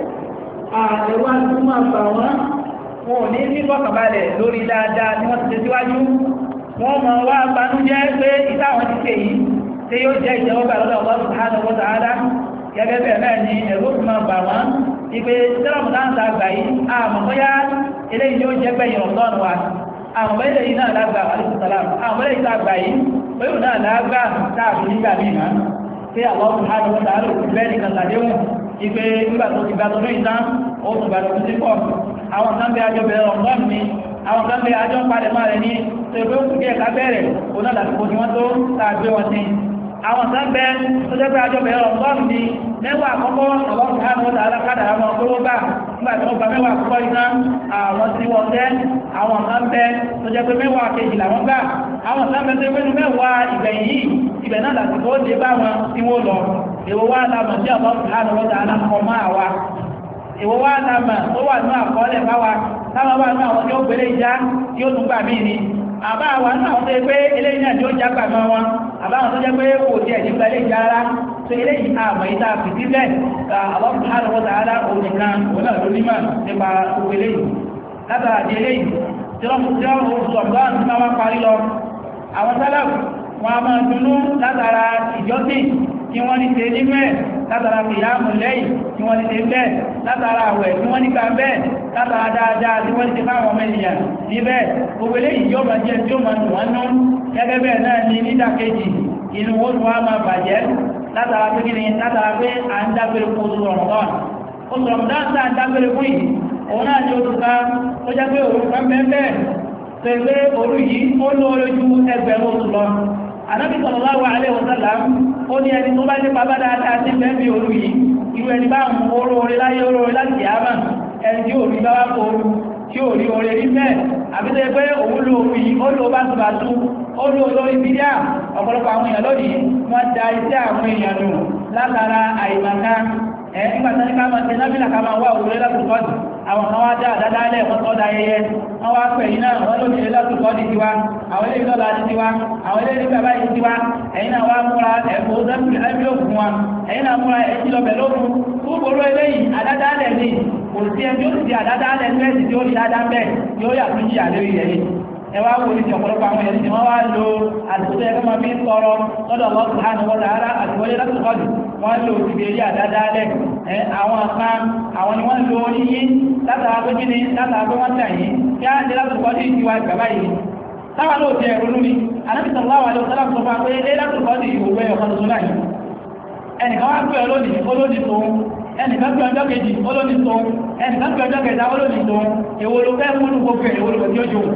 àẹ̀wà tó máa bà wọ́n wọn ò ní ní fọ́kànbalẹ̀ lórí dáadáa tí wọ́n ti ṣe síwájú wọ́n mọ̀ wá banújẹ́ pé ìtàwọn ti ṣe yìí tí yóò jẹ́ ìjẹ́wọ́gbà lọ́dọ̀ Allah subhanahu wa ta'ala gẹ́gẹ́ bẹ̀rẹ̀ náà ni ẹ̀rọ tó máa bà wọ́n ìpè sẹ́rọ̀mù dáńtà àgbà yìí àmọ́ bóyá eléyìí yóò jẹ́ gbẹ̀yìn ọ̀tọ́nù wa àmọ́ bóyá eléyìí náà lágbà alẹ́sùsàlám àmọ́ bóyá ìta àgbà yìí bóyá náà lágbà táàbí nígbà mìíràn tí Allah subhanahu wa ta'ala bẹ́ẹ̀ nìkan tàdéhùn ìpé nígbà tó ti gbà tó lóyìn tán ó tún gbà tó ti pọ̀ àwọn kan bẹ àjọ bẹ̀rẹ̀ ọ̀gbọ́n mi àwọn kan bẹ àjọ padà máa rẹ̀ ní tó ìpé òkú kí ẹ̀ká bẹ̀rẹ̀ òun náà láti kojú wọn tó tàgbé wọn sí àwọn kan bẹ tó jẹ́ pé àjọ bẹ̀rẹ̀ ọ̀gbọ́n mi mẹ́wàá àkọ́kọ́ Allah subhanahu wa ta'ala kádà àwọn ọkọ̀ bá nígbà tí wọ́n gba mẹ́wàá àkọ́kọ́ iná àwọn tí wọ́n tẹ́ àwọn kan bẹ tó jẹ́ pé mẹ́wàá kejì làwọn gbà àwọn kan bẹ tó pé mẹ́wàá ìgbẹ̀yìn yìí ibẹ̀ náà láti kó dé bá wọn tí wọ́n lọ èwo wá lámà tí Allah subhanahu wa ta'ala kọ máa wá èwo wá lámà tó wà ní àkọọ́lẹ̀ bá wa táwọn bá ní àwọn tí ó gbélé ìjá tí ó tún gbà mí ni àbá wa ní àwọn tó yẹ pé eléyìí náà tí ó já gbà mọ́ wọn àbá àwọn tó jẹ́ pé kò tí ẹ̀ ní gbà lè já rárá tó eléyìí àmọ́ ìta fìdí bẹ́ẹ̀ ka Allah subhanahu wa ta'ala òun nìkan òun náà ló nímọ̀ nípa gbogbo eléyìí látara di eléyìí tí wọ́n sọ̀gbọ́n tí wọ́n parí lọ àwọn sálàfù wọn a máa dunú látara ìjọ́sìn tí wọ́n ní ṣe nínú ẹ̀ látara kìyàmù lẹ́yìn tí wọ́n ní ṣe bẹ́ẹ̀ látara àwẹ̀ tí wọ́n nígbà bẹ́ẹ̀ látara dáadáa tí wọ́n ní ṣe fáwọn ọmọ ènìyàn níbẹ̀ gbogbo eléyìí yóò máa jẹ́ tí ó máa dùn wọ́n nú gẹ́gẹ́ bẹ́ẹ̀ náà ní nídàkejì inú wọn ni wọ́n máa bàjẹ́ látara pé kíni látara pé à ń dágbére fún oṣù Ramadan oṣù Ramadan tá à ń dágbére fún yìí òun náà ní oṣù ká ó jẹ́ pé òun kan bẹ́ẹ̀ bẹ́ẹ̀ tó ẹgbẹ́ òru yìí ó lóore ju ẹgbẹ̀rún oṣù lọ Ànábì sallallahu alaihi wasallam ó ní ẹni tó bá ní pàbá dáadáa sí bẹ́ẹ̀ bí òru yìí irú ẹni bá ń oró orí láyé oró orí láti àmà ẹni tí òrí bá wá kóoru tí ò rí orí rí mẹ́ àbílẹ̀ pé òun ló orí yìí ó lò bá tùbàtú ó lò lórí bídíà ọ̀pọ̀lọpọ̀ àwọn èèyàn lónìí wọ́n da iṣẹ́ àwọn èèyàn nù látara àìmọ̀ká nígbà tí ká máa ṣe nábìlà ká máa wá òwúrẹ́ látòkọ́dì àwọn kan wá dá àdádálẹ̀ wọ́n tọ́ da ayẹyẹ wọ́n wá pẹ̀ yìí náà wọ́n lóbi látòkọ́dì tiwa àwọn ilé ìlọ́la ti tiwa àwọn ilé ìlú bàbá yìí tiwa ẹ̀yin náà wá múra ẹ̀kọ́ sẹ́kùlì ẹ́bílòkù fún wa ẹ̀yin náà múra ẹ̀jì lọ́bẹ̀ lókun gbogbo eléyìí àdádálẹ̀ ni kò sí ẹni ó ti àdádálẹ̀ mẹ́sì tí ó di dáadáa bẹ́ẹ̀ yóò yà tún jí àlérí rẹ̀ ni ẹwà wo ní ọ̀pọ̀lọpọ̀ àwọn ẹ̀rí tí wọ́n wá lo àtúntò ẹ̀kọ́ máa fi ń tọrọ lọ́dọ̀ Allah subhanahu wa ta'ala àtiwọlé látòkọ́dù wọ́n lo ìbéèrè àdádálẹ̀ àwọn kan àwọn ni wọ́n lo oníyí látara pé kíni látara pé wọ́n tẹ̀ yìí kí á ń jẹ́ látòkọ́dù ìtiwa ìgbàbá yìí táwọn ló jẹ́ ẹ̀rọ lórí Ànábì sallallahu alaihi wasallam sọ fún wa pé ilé látòkọ́dù ìwòwé ọ̀kan tó láyìí ẹnìkan wá pẹ́ olónìí olónìí tó ẹnìkan pẹ́ ọjọ́ kejì olónìí tó ẹnìkan pẹ́ ọjọ́ kẹta olónìí tó èwo ló fẹ́ múlù gbogbo èwo ló tí ó jò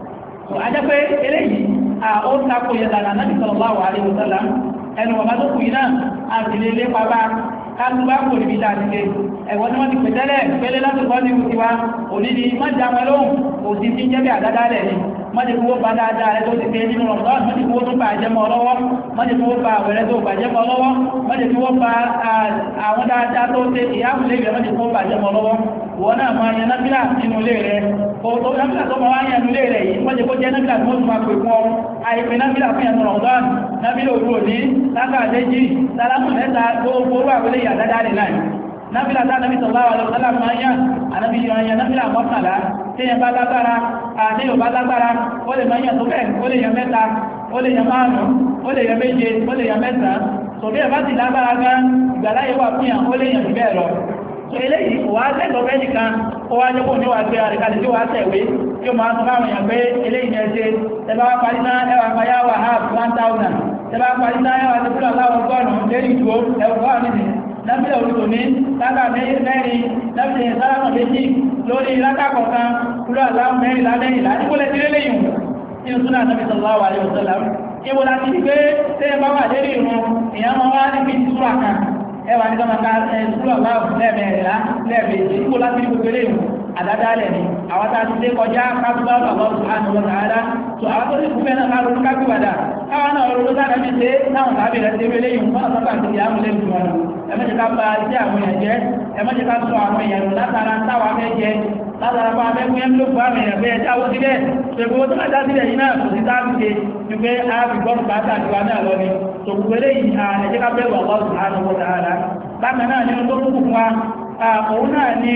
ajẹ́ pé eléyìí ó tako yẹ̀dàlà Ànábì sallallahu alaihi wasallam ẹnu ọba tó kù yìí náà a sì lè lépa bá kálùbá kò níbi dáadé ẹ̀wọ́n tí wọ́n ti pẹ̀tẹ́lẹ̀ pẹ́lẹ́ látòkọ́ ní ìwútiwá òní ni má jà wọn lóhùn òsì tí ń jẹ́ bí àdádálẹ̀ ni mọ́jẹ̀ kí wọ́n bá dáadáa rẹ̀ tó ti pé nínú ọ̀dọ́ mọ́jẹ̀ kí wọ́n tún bá jẹ́mọ́ ọlọ́wọ́ mọ́jẹ̀ kí wọ́n bá àwẹ̀rẹ́ tó bá jẹ́mọ́ ọlọ́wọ́ mọ́jẹ̀ kí wọ́n bá àwọn dáadáa tó ṣe ìyáàmùlé rẹ̀ mọ́jẹ̀ kí wọ́n bá jẹ́mọ́ ọlọ́wọ́ wọ́n náà máa yan nábìlà nínú ilé rẹ̀ kòtò nábìlà tó máa wá yan nínú ilé rẹ̀ yìí mọ́jẹ̀ kó jẹ́ nábìlà tó tún máa pè fún ọ àìpé nábìlà fún ẹnu ọ̀dọ́ nábìlà òru òní lákàdéjì sálámù mẹ́ta tó gbóró àwẹ̀lẹ́ yà dáadáa rẹ̀ náà nábìlà tá Ànábì sallallahu alaihi wasallam máa yàn Ànábì yan nábìlà mọ́kànlá téèyàn bá lágbára àdéhùn bá lágbára ó lè máa yàn tó bẹ́ẹ̀ ó lè yàn mẹ́ta ó lè yàn márùn-ún ó lè yàn méje ó lè yàn mẹ́sàn-án tòbí ẹ̀ bá ti lágbára gan ìgbàláyé wà fún yàn ó lè yàn jù bẹ́ẹ̀ lọ so eléyìí wà á lẹ́tọ̀ọ́ bẹ́ẹ̀ nìkan ó wá jẹ́kọ̀ ní wà pé àríkàlẹ̀ tí wà á tẹ̀wé tí ó máa sọ fáwọn èèyàn pé eléyìí ní ẹsẹ̀ tẹbá wá parí náà ẹwà payá wà half 1000 tẹbá wá parí náà ẹwà tó kúrò aláwọ̀ ọgọ́rùn-ún lérí ìdúró ẹwà nìdí lábílẹ̀ orúkọ ní lágbà mẹ́rin lábílẹ̀ sálámà méjì lórí lákàkọ̀ọ̀kan kúrò aláwọ̀ mẹ́rin lálẹ́yìn látíkólẹ̀ tí lélẹ́yìn nínú súnà Ànábì sallallahu alaihi wasallam ìwò láti ní pé tẹ́ bá wà lérí ìrun èèyàn máa wá ní bí súrà kan ẹwà ní kọ́mà ká súrà aláwọ̀ lẹ́ẹ̀mẹ́rìnlá lẹ́ẹ̀mẹ́jì ìwò láti ní gbogbo eléyìn àdádálẹ̀ ni àwọn tá a ti dé kọjá kápútà Allah subhanahu wa ta'ala tó àwọn tó sì kú fẹ́ràn ká ronú kápúwàdà káwọn náà ronú sáà mi ṣe táwọn tàbí rẹ̀ ṣe wélé yìí fún ọ̀sán àti ìyá mi lẹ́nu wọn ẹmẹ́jẹ̀ ká bá iṣẹ́ àwọn èèyàn jẹ́ ẹmẹ́jẹ̀ ká sọ àwọn èèyàn látara táwa fẹ́ jẹ látara bá abẹ́kún yẹn ló fún àwọn èèyàn pé ẹjá owó sílẹ̀ ṣègbówó tó máa dá sílẹ̀ yìí náà kò sí táàbì ṣe ju pé a fi gbọ́n bàtà àtiwá náà lọ ni tó gbogbo eléyìí ẹjẹ́ ká bẹ̀rù Allah subhanahu wa ta'ala bákan náà nínú tó kúkú fún wa òun náà ni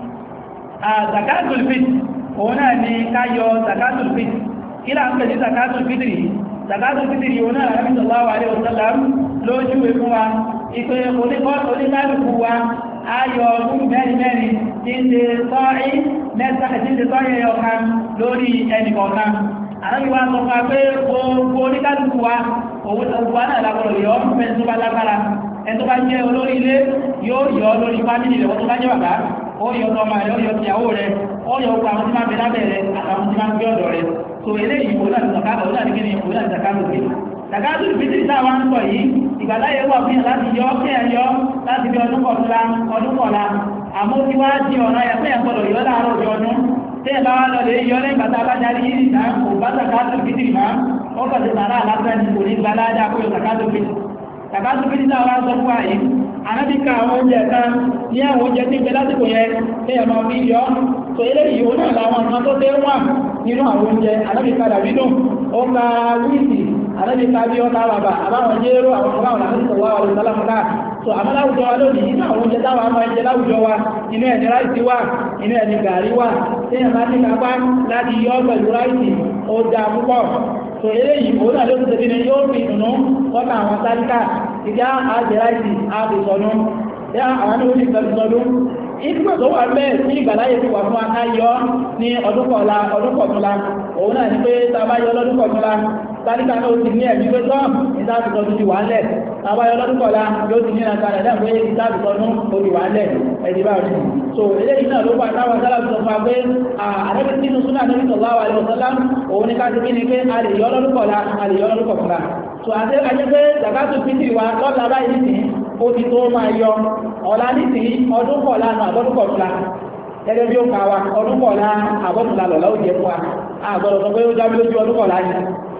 zakatul fitr òun náà ni ká yọ zakatul fitr kí là ń pè ní zakatul fitr yìí zakatul fitr yìí òun náà Ànábì sallallahu alaihi wasallam lójú fún wa ìpè oníkálùkù wa ayọ̀ ọdún mẹ́rin tí ń ṣe sọ́ọ̀rí mẹ́ta tí ń ṣe sọ́ọ̀rí ọ̀kan lórí ẹnì kọ̀ọ̀kan Ànábì wa sọ fún wa pé gbogbo oníkálùkù wa òun wa náà lágbọ̀rọ̀ yọ fẹ́ tó bá lágbára ẹni tó bá jẹ́ olórí ilé yóò yọ lórí fámìlì rẹ̀ wọ́n tó bá jẹ́ bàbá ó yọ ọmọ rẹ̀ ó yọ ìyàwó rẹ̀ ó yọ ọkọ̀ àwọn tí máa bẹ lábẹ́ rẹ̀ àtàwọn tí máa ń gbé ọ̀dọ̀ rẹ̀ so eléyìí òun náà ti sọ̀ká òun náà ti kí ni òun náà ti sọ̀ká lókè Zakatul fitri táwa ń sọ yìí ìgbàláyé wà fún láti yọ kẹ́ẹ̀yọ láti bí ọdún kọ̀ọ̀lá àmọ́ tí wá di ọ̀nà ẹ̀fẹ́ ẹ̀kọ́lọ̀ yọ láàárọ̀ ọjọ́ ọdún tí ẹ bá wá lọ lè yọ lẹ́yìn bàtà bá jáde yìí ìta kò bá Zakatul fitri máa ó kọ̀ sí sàrà aláfẹ́ ní kò ní gbaládá kó yọ Zakatul fitri Zakatul fitri táwa sọ fún wa yìí anábìkà àwọn oúnjẹ kan ní àwọn oúnjẹ tí ń bẹ lásìkò yẹn tí ẹ máa fi yọ so eléyìí ó náà làwọn nǹkan tó dé wà nínú àwọn oúnjẹ anábìkà dàbí dùn ó ka wíìsì alábi kábí ọ̀tá bàbá àbáwọn jẹ́rọ àwọn ọmọ àwọn àmìsọ̀wà àwọn ìsọ́lámọ́ká so àmọ́ láwùjọ wa lónìí nínú àwọn oúnjẹ táwọn àmọ́ ẹjẹ láwùjọ wa inú ẹni ráìsì wà inú ẹni gàrí wà téèyàn bá ní kápá láti yọ pẹ̀lú ráìsì ó dá púpọ̀ so eléyìí òun náà ló ti tẹ̀lé ní yóò fi ìdùnnú kọ́ta àwọn sáríkà ìdá àjẹ ráìsì àbìsọ̀nù àwọn ní oṣù tẹ̀lé ìgbà tó wà bẹ́ẹ̀ ní ìgbàláyé ti wà fún akáyọ́ ní ọdún kọ̀ọ̀túnlá òun náà ní pé tàbáyọ́ lọ́dún kọ̀ọ̀túnlá sáríkà náà ó ti ní ẹ̀bí pé tán ìdáàbìsọ̀nù ti wà lẹ̀ tàbáyọ́ lọ́dún kọ̀ọ̀lá yóò ti ní ìrìnàkàrẹ̀ dá pé ìdáàbìsọ̀nù ó ti wà lẹ̀ ẹ̀dì bá rí so eléyìí náà ló wà táwọn sálàbì sọ fún wa pé àrẹ́bí sínú súnà Ànábì sallallahu alaihi wasallam òun ní ká ti kí ni pé a lè yọ́ lọ́dún kọ̀ọ̀lá a lè yọ́ lọ́dún kọ̀ọ̀lá so àti ajẹ́ pé Zakatul fitri wa lọ́dún abáyé nìsín ó ti tó máa yọ ọ̀la nìsín ọdún kọ̀ọ̀lá nù àbọ́dún kọ̀ọ̀lá gẹ́gẹ́ bí ó ká wa ọdún kọ̀ọ̀lá àbọ́dún kọ̀ọ̀lá ó jẹ́ fún wa àgbọ̀dọ̀ sọ pé ó jábí lójú ọdún kọ̀ọ̀lá ni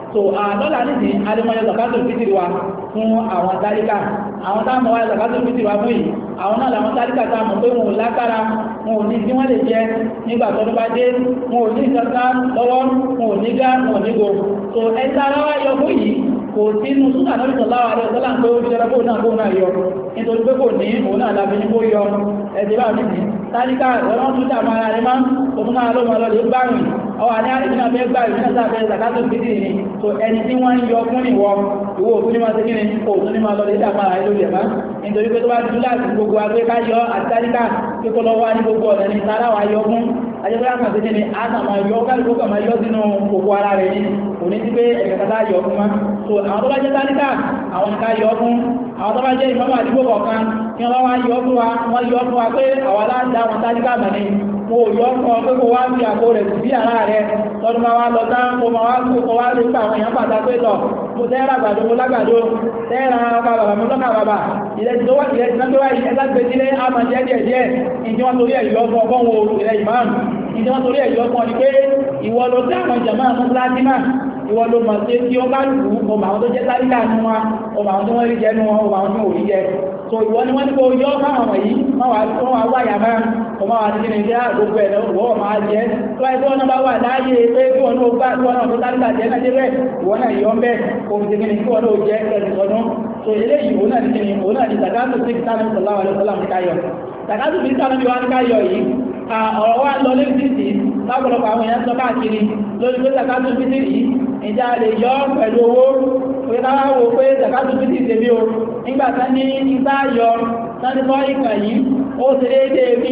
so lọ́la nídìí alẹ́mọ̀yẹ zakatul fitri wa fún àwọn tálíkà àwọn táwọn wáyé zakatul fitri wa fún yìí àwọn náà làwọn tálíkà táwọn pé wọn ò lágbára wọn ò ní tí wọ́n lè jẹ nígbà tó bá dé wọn ò ní ìjọba lọ́wọ́ wọn ò ní gá wọn ò ní go so ẹ̀ta ara wa yọ fún yìí kò sínú súnà náà sallallahu alaihi wasallam pé ó fi jẹ́ra kó náà yọ nítorí pé kò ní òun náà lábẹ́ ní kó yọ ẹ̀dẹ̀ bá mi ní tálíkà ọ̀rọ̀ tún dà máa rẹ̀ máa kò tún máa lọ́mọ lọ́lẹ̀ gbárùn ọwà ní àríjìnà fẹ́ gbárùn ní àtàfẹ́ zakatul fitri ni so ẹni tí wọ́n ń yọ fún ìwọ ìwọ òtún ní máa ṣe kíni kò tún ní máa lọ́lẹ̀ dà máa rẹ̀ lórí ẹ̀má nítorí pé tó bá dúdú láti gbogbo agbé ká yọ àti tálíkà kí kó lọ wá ní gbogbo ọ̀nà ní sára wa yọ fún ajẹ́gbẹ́ àkànṣe kíni àtàmà yọ kálukó kà máa yọ sínú kòkó ara rẹ̀ ní òní tí pé ẹ̀kẹ́kẹ́ta yọ fún wa so àwọn tó bá jẹ́ tálíkà àwọn ká yọ fún àwọn tó bá jẹ́ ìmọ̀mọ̀ àdúgbò kọ̀ọ̀kan kí wọ́n wá yọ fún wa wọ́n yọ fún wa pé àwọn aláǹdá wọn tálíkà mẹ́ni mo yọ fún ọ pé kó wá fi àpò rẹ̀ sí ara rẹ̀ tọ́dún máa wá lọ tán kó máa wá kó wá lè pa àwọn èèyàn pàtàkì pé lọ mo tẹ́ra àgbàdo mo lágbàdo tẹ́ra bàbà mo lọ́kà bàbà ìrẹsì tó wá ìrẹsì náà tó wá ẹ̀sà gbèsílé àmà jẹ́ díẹ̀ díẹ̀ ìdí wọn torí ẹ̀yọ́ fún ọgbọ́n wo ìrẹ ìmáàmù ìdí wọn torí ẹ̀yọ́ fún ọ ni pé ìwọ ló dá àwọn jàmá mọ́sálásí náà ìwọ ló mọ̀ sí tí ó bá lù ú ọmọ àwọn tó jẹ́ tálíkà nínú wa ọmọ àwọn tó wọ́n rí jẹ́ nínú wọn ọmọ àwọn tó wò rí jẹ́ so ìwọ ni wọ́n ní kó yọ fáwọn wọ̀nyí wọ́n wá wáyà máa ọmọ àwọn àti kìnnìkì gbogbo ẹ̀ lọ́wọ́ máa jẹ́ tó wáyé tí wọ́n náà bá wà láàyè pé kí wọ́n náà gbá tí wọ́n náà tó tálíkà jẹ́ náà débẹ̀ ìwọ náà yọ ń bẹ́ òun ti kìnnìkì kí wọ́n náà jẹ́ ẹ̀sìn sọdún so eléyìí òun náà ti kìnnìkì òun náà ti zakatu sí kìtàlẹ́ sallallahu alaihi wasallam káyọ̀ zakatu sí kìtàlẹ́ wa káyọ̀ yìí ọ̀rọ̀ wa lọ lórí títì lápọ̀lọpọ̀ àwọn èèyàn sọ káàkiri lórí pé zakatu fitri yìí ìjà lè yọ pẹ̀lú owó pé káwá wo pé zakatu fitri tèmi o nígbà tán ní ìgbà yọ sáni fọ́ ìkà yìí ó ṣe déédé bí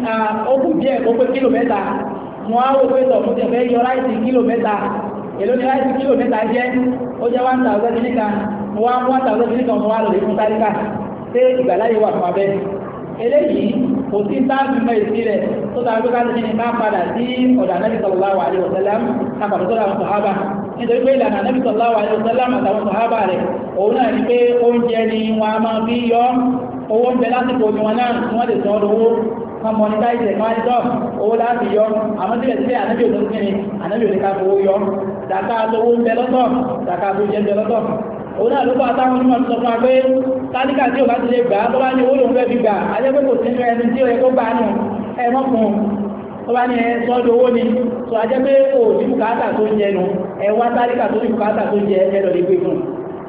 ó kù díẹ̀ tó pé kílòmẹ́ta mo á wo pé tọ̀ mo tẹ̀ fẹ́ yọ láìsí kílòmẹ́ta èló ni láìsí kílòmẹ́ta jẹ́ ó jẹ́ 1000 kìíníkà mo wá 1000 kìíníkà mo wá lò lè fún tálíkà pé ìgbàláyé wà fún abẹ́ eléyìí kò sí táàbì mọ́ ìsí rẹ̀ tó tàbí pé káàkiri ní ká padà sí ọ̀dà Ànábì sallallahu alaihi wasallam kápàdé tó dáwọn sọ̀hábà nítorí pé ìlànà Ànábì sallallahu alaihi wasallam àtàwọn sọ̀hábà rẹ̀ òun náà ní pé oúnjẹ ni wọn a máa fi yọ owó ń bẹ lásìkò ní wọn náà tí wọ́n lè sọ owó wọn mọ̀ ní káìsẹ̀ kan jọ owó láti yọ àmọ́ sílẹ̀ sílẹ̀ Ànábì òun kí ni Ànábì òun ká fowó yọ dàkà tó owó ń bẹ lọ́tọ̀ dàkà tó jẹ́ ń bẹ lọ́tọ̀ òun náà ló bá táwọn onímọ̀ sọ fún wa pé tálíkà tí ò bá ti lè gbà tó bá ní owó lòun fẹ́ fi gbà ajẹ́ pé kò sí ní ẹni tí ó yẹ kó gbà nù ẹ mọ́ fún un tó bá ní ẹ sọ́dọ̀ owó ni tó ajẹ́ pé kò ní bùkátà tó ń jẹ nù ẹ wá tálíkà tó ní bùkátà tó ń jẹ ẹ lọ lè gbé fún un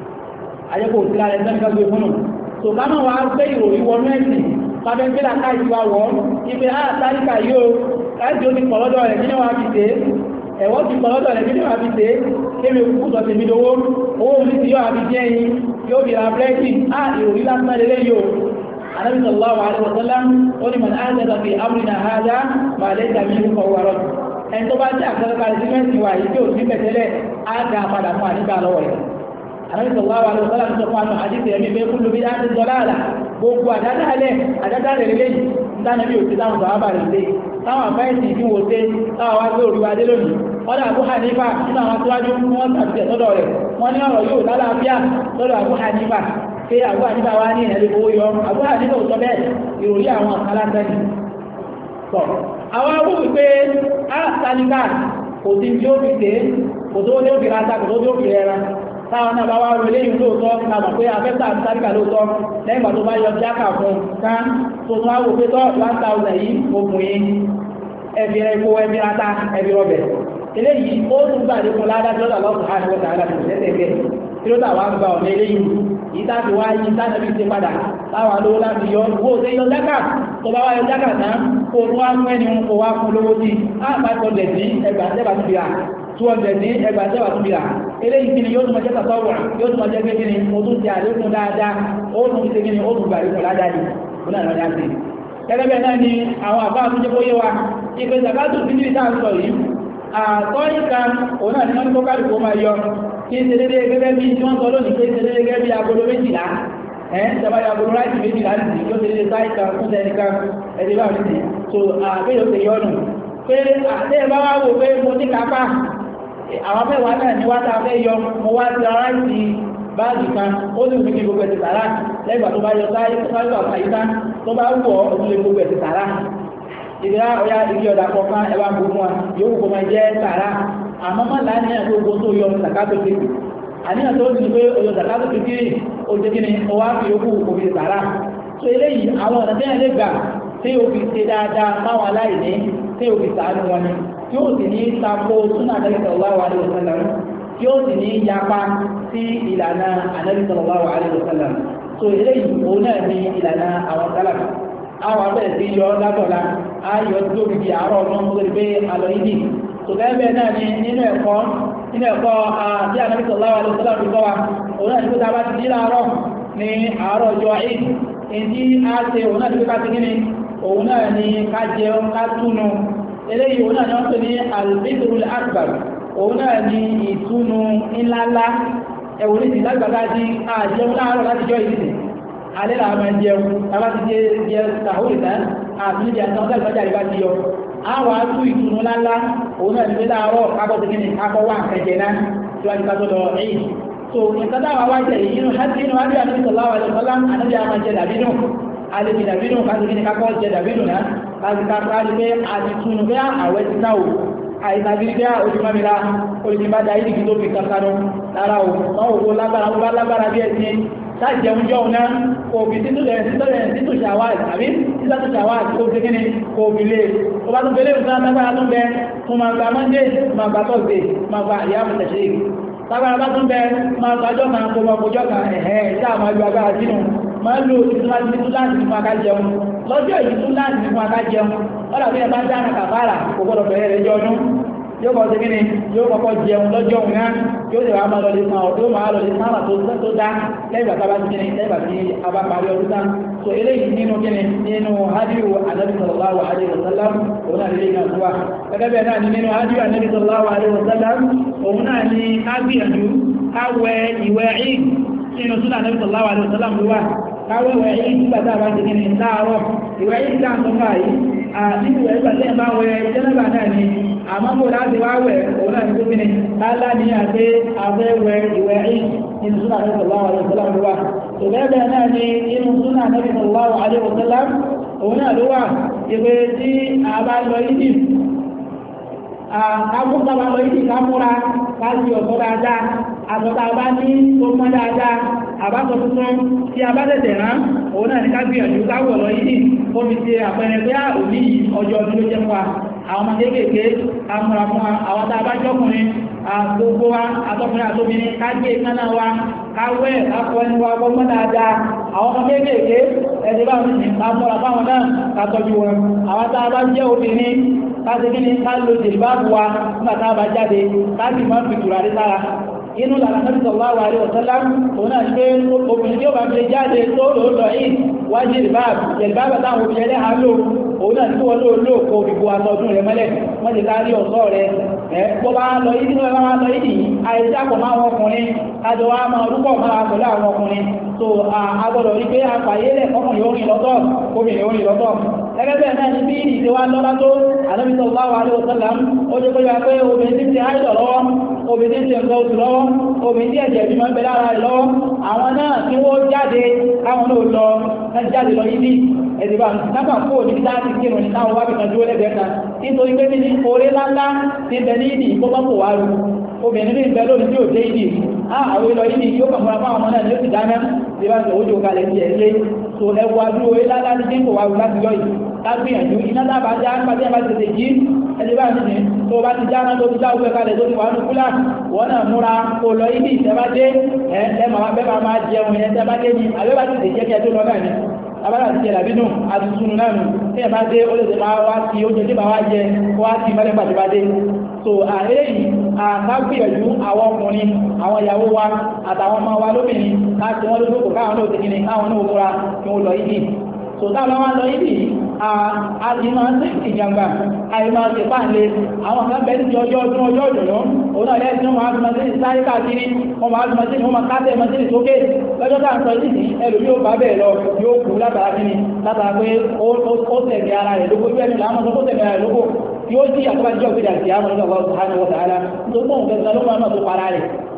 ajẹ́ kò sí lára ẹ sẹ́ni ká gbé fún un tó ká máa wá gbé ìròyìn wọnú ẹ̀sìn pàbẹ́ gbé làkà ìwà wọ̀ ibi á tálíkà yóò láti ó ti pọ̀ lọ́dọ̀ rẹ̀ nínú wa fi dé ẹ̀wọ́ ti pọ̀ lọ́dọ̀ rẹ̀ nínú wa fi dé kémi òkú sọ tèmi lówó owó ní ti yóò àfi jẹ́ yìí yóò bí ra brẹ́kì á ìròyìn lásán lélẹ́ yóò Ànábì sallallahu alaihi wasallam ó ní man ahdatha fi amrina hadha ma laysa minhu fahuwa radd ẹni tó bá jẹ́ àkọsọ́kalẹ̀ sí mẹ́sìn wa yìí tí ò sí pẹ̀tẹ́lẹ̀ á dá padà fún àníbà lọ́wọ́ rẹ̀ Ànábì sallallahu alaihi wasallam sọ fún àwọn àdìsí ẹ̀mí pé kullu bid'atin dalalah gbogbo àdádálẹ̀ lélẹ́yìn ìdánàbí òsì táwọn sọ̀hábà rẹ̀ lé táwọn àfáìsì tí wò tẹ́ táwọn wá gbé oríwá dé lónìí wọ́n dà Abu Hanifa nínú àwọn aṣíwájú wọ́n tàbí ẹ̀sọ́dọ̀ rẹ̀ wọ́n ní ọ̀rọ̀ yóò lálàáfíà lọ́dọ̀ Abu Hanifa pé Abu Hanifa wá ní ìrẹ̀lẹ̀ owó yọ Abu Hanifa ò sọ bẹ́ẹ̀ ìròrí àwọn alásẹ́ni sọ àwọn awó wípé àtàníkà kò sí tí ó fi tẹ́ kò tó ní ó fi rata kò tó ní ó fi rẹra táwọn náà bá wá rò léyìn lóòótọ́ láàmà pé afẹ́ta àtàríkà lóòótọ́ lẹ́yìn ìgbà tó bá yọ jákà fún ká tó tún wá wò pé tọ́ 1000 yìí ogun yìí ẹbí ẹkọ ẹbí ata ẹbí ọbẹ̀ eléyìí ó tún gbà ní fún ládájọ́ lọ́wọ́ subhanahu wa ta'ala tó tẹ́tẹ̀ bẹ́ẹ̀ tí ó tàwa gba ọ̀nà eléyìí yìí táàbí wá yìí tánàbí ṣe padà táwọn lówó láti yọ owó ṣe yọ jákà tó bá wá yọ jákà tán kó tún wá fún ẹni kó wá fún lówó sí àpapọ̀lẹ̀ ní ẹgbàá tẹ́bà tó bìrà 200 ní ẹgbàá tẹ́bà tó bìrà eléyìí kí ni yóò tún mọ jẹ́ tàtọ́wọ̀ yóò tún mọ jẹ́ pé kí ni mo tún ti àlékún dáadáa ó tún ti kí ni ó tún gbà lékún ládàá ni ó náà lọ́dá sí gẹ́gẹ́ bẹ́ẹ̀ náà ni àwọn àbá àtúnjẹ́ kó yé wa ìpè zakatu bí níbi táà ń sọ yìí àtọ́yìn kan òun náà ni wọ́n ní kó káàdì kó máa yọ kí ṣe dédé gẹ́gẹ́ bí tí wọ́n sọ lónìí pé ṣe dédé gẹ́gẹ́ bí agolo 12 ìjọba agolo ráìtì 12 nìí yóò ṣe dédé sáì kan fún tẹni kan ẹni bá mi sì so àbẹ́yẹ ó ṣe yọnu pé àtẹ́ bá wá wò pé mo ní kápá àwọn mẹ́wàá náà ni wá tá a fẹ́ yọ mo wá ti ráìtì báàgì kan ó ní òfin gbogbo ẹ̀sì tààrà lẹ́gbà tó bá yọ sáyọ́ àyíká tó bá wù ọ́ òun lè gbogbo ẹ̀sì tààrà ìdíra ọya igi ọ̀dà kọ̀ọ̀kan ẹwà gbogbo wa yóò kò máa jẹ́ tààrà àmọ́ má láàrin àgbogbo tó yọ zakato fitri àníyàn tó ní pé oyọ zakato fitri ó jẹ́ kí ni ó wá fi yókù òfin sàrà so eléyìí àwọn ọ̀nà tẹ́yàn lè gbà tí ó fi ṣe dáadáa máwọn aláìní tí ó fi sàánú wọn ni tí ó sì ní tako súnà Ànábì sallallahu alaihi wasallam tí ó sì ní yapa sí ìlànà Ànábì sallallahu alaihi wasallam so eléyìí òun náà ní ìlànà àwọn sálàfì àwọn abẹ́rẹ́ sí yọ látọ̀la ayọ̀ tí ó fi di àárọ̀ ọdún tó lè gbé alọ́ ìdí so gẹ́gẹ́ náà ní nínú ẹ̀kọ́ tí Ànábì sallallahu alaihi wasallam fi kọ́ wa òun náà ní pé tá a bá ti dí láàárọ̀ ní àárọ̀ ọjọ́ Eid èdí á ṣe òun náà ní pé ká ti kíni òun náà ní ká jẹun ká túnu eléyìí òun náà ní wọ́n pè ní al-fitrul akbar òun náà ní ìtúnu ńláńlá ẹ̀wọ̀n ní ti lágbàgbà di àjẹun láàárọ̀ láti jọ ìdíje alẹ́ làwọn máa jẹun tàbá ti jẹ sàhóòrì tán àti níbi àti ọ̀sẹ̀ ìgbàjà ìbá ti yọ àwọn àtú ìtúnu ńláńlá òun náà ní pé láàárọ̀ kábọ̀ ti kíni akọ wà kẹjẹ náà tí wọ́n ti ká tó lọ ẹ̀yìn so nǹkan táwọn wá jẹ yìí nínú wájú àti sallallahu alaihi wasallam ànábì àwọn jẹ dàbínú alẹ́bí dàbínú káàkiri kíni kákọ́ jẹ dàbínú náà káàkiri pé àti túnú pé àwẹ̀ ti ká o àìsàbí pé ojúmọ́mìlá olùdíbá dá ìdíkì tó fi kankanú lára o wọ́n wò lágbára wọ́n bá lágbára bí ẹ̀sìn sáàjẹun jọ náà kòbí títù ṣàwáàdì àbí títàtù ṣàwáàdì tó fi kíni kòbí lè tó bá tún fẹ́lẹ́ ìfúnná lágbára tó bẹ fún ma gba mọ́ndé ma gba tọ́sí ma gba ìyáàmù tẹ̀ṣẹ́ lágbára bá tún bẹ ma gbàjọ́ kan kó mọ́kójọ́ kan ẹ̀hẹ́ ìṣá àmà ju agbára sínú ma ń lo ìtúláti fún aká jẹun lọ́jọ́ ìtúláti fún aká jẹun ọ̀dà bí ẹ bá dáná kàfàrà kò gbọ́dọ̀ bẹ̀rẹ̀ rẹ̀ jọ ọdún yóò kọ́ sí kíni yóò kọ́kọ́ jẹun lọ́jọ́ òun náà yóò lè wá máa lọ lè san yóò máa lọ lè san àmà tó dá lẹ́yìn bàtà bá ti kíni lẹ́yìn bàtà a bá parí ọdún tán so eléyìí nínú kíni nínú hadiyu Ànábì sallallahu alaihi wasallam òun náà lè náà wá gẹ́gẹ́ bẹ́ẹ̀ náà ni nínú hadiyu Ànábì sallallahu alaihi wasallam òun náà ni á gbìyànjú káwẹ̀ ìwẹ̀ Eid nínú súnà Ànábì sallallahu alaihi wasallam ló wà káwẹ̀ ìwẹ̀ Eid nígbàtà bá ti kíni láàárọ̀ ìwẹ̀ Eid dáa tó fà yìí nínú ìwẹ̀ ìgbà tẹ́yìn bá wẹ̀ jẹ́nàbà náà ni àmọ́mọ́ láti wá wẹ̀ òun náà ní tó kíni lálá ní àti àfẹ́wẹ̀ ìwẹ̀ Eid nínú súnà Ànábì sallallahu alaihi wasallam ló wà tó bẹ́ẹ̀ náà ni inú súnà Ànábì sallallahu alaihi wasallam òun náà ló wà ìpé tí a bá lọ ìdí àkókò lọ ìdí kámúra láti ọ̀tọ́ dáadáa àtọ́ta bá ní tó mọ́ dáadáa àbátọ̀ tuntun tí a bá tẹ̀tẹ̀ rán òun náà ní ká gbìyànjú káwọ̀ lọ ìdí ó fi ṣe àpẹẹrẹ pé òní ọjọ́ ọdún ló jẹ́ fún wa àwọn ọmọ kéékèèké amúra fún wa àwọn tá a bá jọ́kùnrin gbogbo wa àtọkùnrin àtobìnrin ká gbé kánà wa káwẹ́ káfọ́ ẹni wa gbọ́gbọ́ dáadáa àwọn ọmọ kéékèèké ẹ̀dẹ̀ bá wọn ní amúra fáwọn náà kátọ́jú wọn àwọn tá a bá jẹ́ obìnrin káṣe kí ni ká lo jìlbáàbù wa nígbà tá a bá jáde káṣì máa fi tùràrí sára inú lànà Nabi sallallahu alaihi wasallam òun náà ṣe obìnrin tí ó bá fi jáde tó lòó yìí wá jìlbáàbù táwọn obìnrin ẹlẹ́ha lò òun náà tí wọ́n lò kó gbogbo àtọ́dún rẹ̀ mọ́lẹ̀ wọ́n ti kárí ọ̀ṣọ́ rẹ̀ bó bá lọ ìdí ní wọ́n máa lọ ìdí àìsàkọ̀ máa wọn ọkùnrin kájọ wá máa rúpọ̀ máa pẹ̀lú àwọn ọkùnrin so agbọ́dọ̀ rí pé àpàyélẹ̀ ọkùnrin orin lọ́tọ̀ obìnrin orin lọ́tọ̀ ẹgbẹ́ bẹ́ẹ̀ náà ni bí ìdí wá lọ́lá tó Ànábì sallallahu alaihi wasallam ó jẹ́ kóyọ pé obìnrin tí àìdọ̀ lọ́wọ́ obìnrin tí nǹkan oṣù lọ́wọ́ obìnrin tí ẹ̀jẹ̀ bí máa ń bẹ lára rẹ̀ lọ́wọ́ àwọn náà tí wọ́n jáde káwọn náà lọ jáde lọ yìí ẹ̀dìbà náà kó ní láti kírun ní táwọn wábì kan dúró lẹ́gbẹ̀ẹ́ kan nítorí pé ní orí láńlá ti bẹ ní ìdí tó bá kò wá rú obìnrin ní ìbẹ̀ lónìí tí ò dé ìdí àwọn ìlọ ìdí yóò kàn fúnra fáwọn ọmọ náà ní ó sì dáná tí bá ń sọ ojú kalẹ̀ ti ẹ̀ lé so ẹwà dúró orí láńlá ti dín kò wá rú láti yọ yìí lágbìyànjú iná dábàá já pàtí ẹ̀ bá ti tètè jí ẹ̀dìbà nìyí tó bá ti jáná tó ti já ogun kalẹ̀ tó ti wà ní kúlà wọ́n náà múra kó lọ ìdí ìtẹ́bádé bẹ́ẹ̀ máa jẹun ẹ̀ tẹ́bádé ní àbẹ́bá ti tètè jẹ́ kí ẹ tó lọ náà ni abára ti jẹ́lá bínú àtúnṣúnú náà nù tí ẹ bá dé ó lè ṣe máa wá sí oúnjẹ tí bá wá jẹ wá sí mẹ́lẹ́pà tí bá dé so ààrẹ yìí àkágbìyànjú àwọn ọkùnrin àwọn ìyàwó wa àtàwọn ọmọ wa lóbìnrin láti wọ́n lójókòó káwọn náà ti kíni káwọn náà múra kí wọ́n lọ ìdí so táwọn wá lọ ìdí àti máa ń tẹ́ ìjàngbà àì máa ṣe páàlé àwọn kan bẹ̀rẹ̀ tí ọjọ́ ọdún ọjọ́ ìdùnnú òun náà lẹ́sìn wọn máa fi máa ṣe sáré káàkiri wọn máa fi máa ṣe wọn máa káàtẹ̀ máa ṣe sókè lọ́jọ́ tá à ń sọ ìdí ẹlòmí ò bá bẹ́ẹ̀ lọ yóò kú látara kíni látara pé ó tẹ̀lé ara rẹ̀ lóko bí ẹni làwọn tó tẹ̀lé ara rẹ̀ lóko yóò jí àtúbàjọ́ gbé dàgbé àwọn ọmọdé ọgbà subhanahu wa ta'ala tó pọ̀ nǹkan ló máa tó para rẹ̀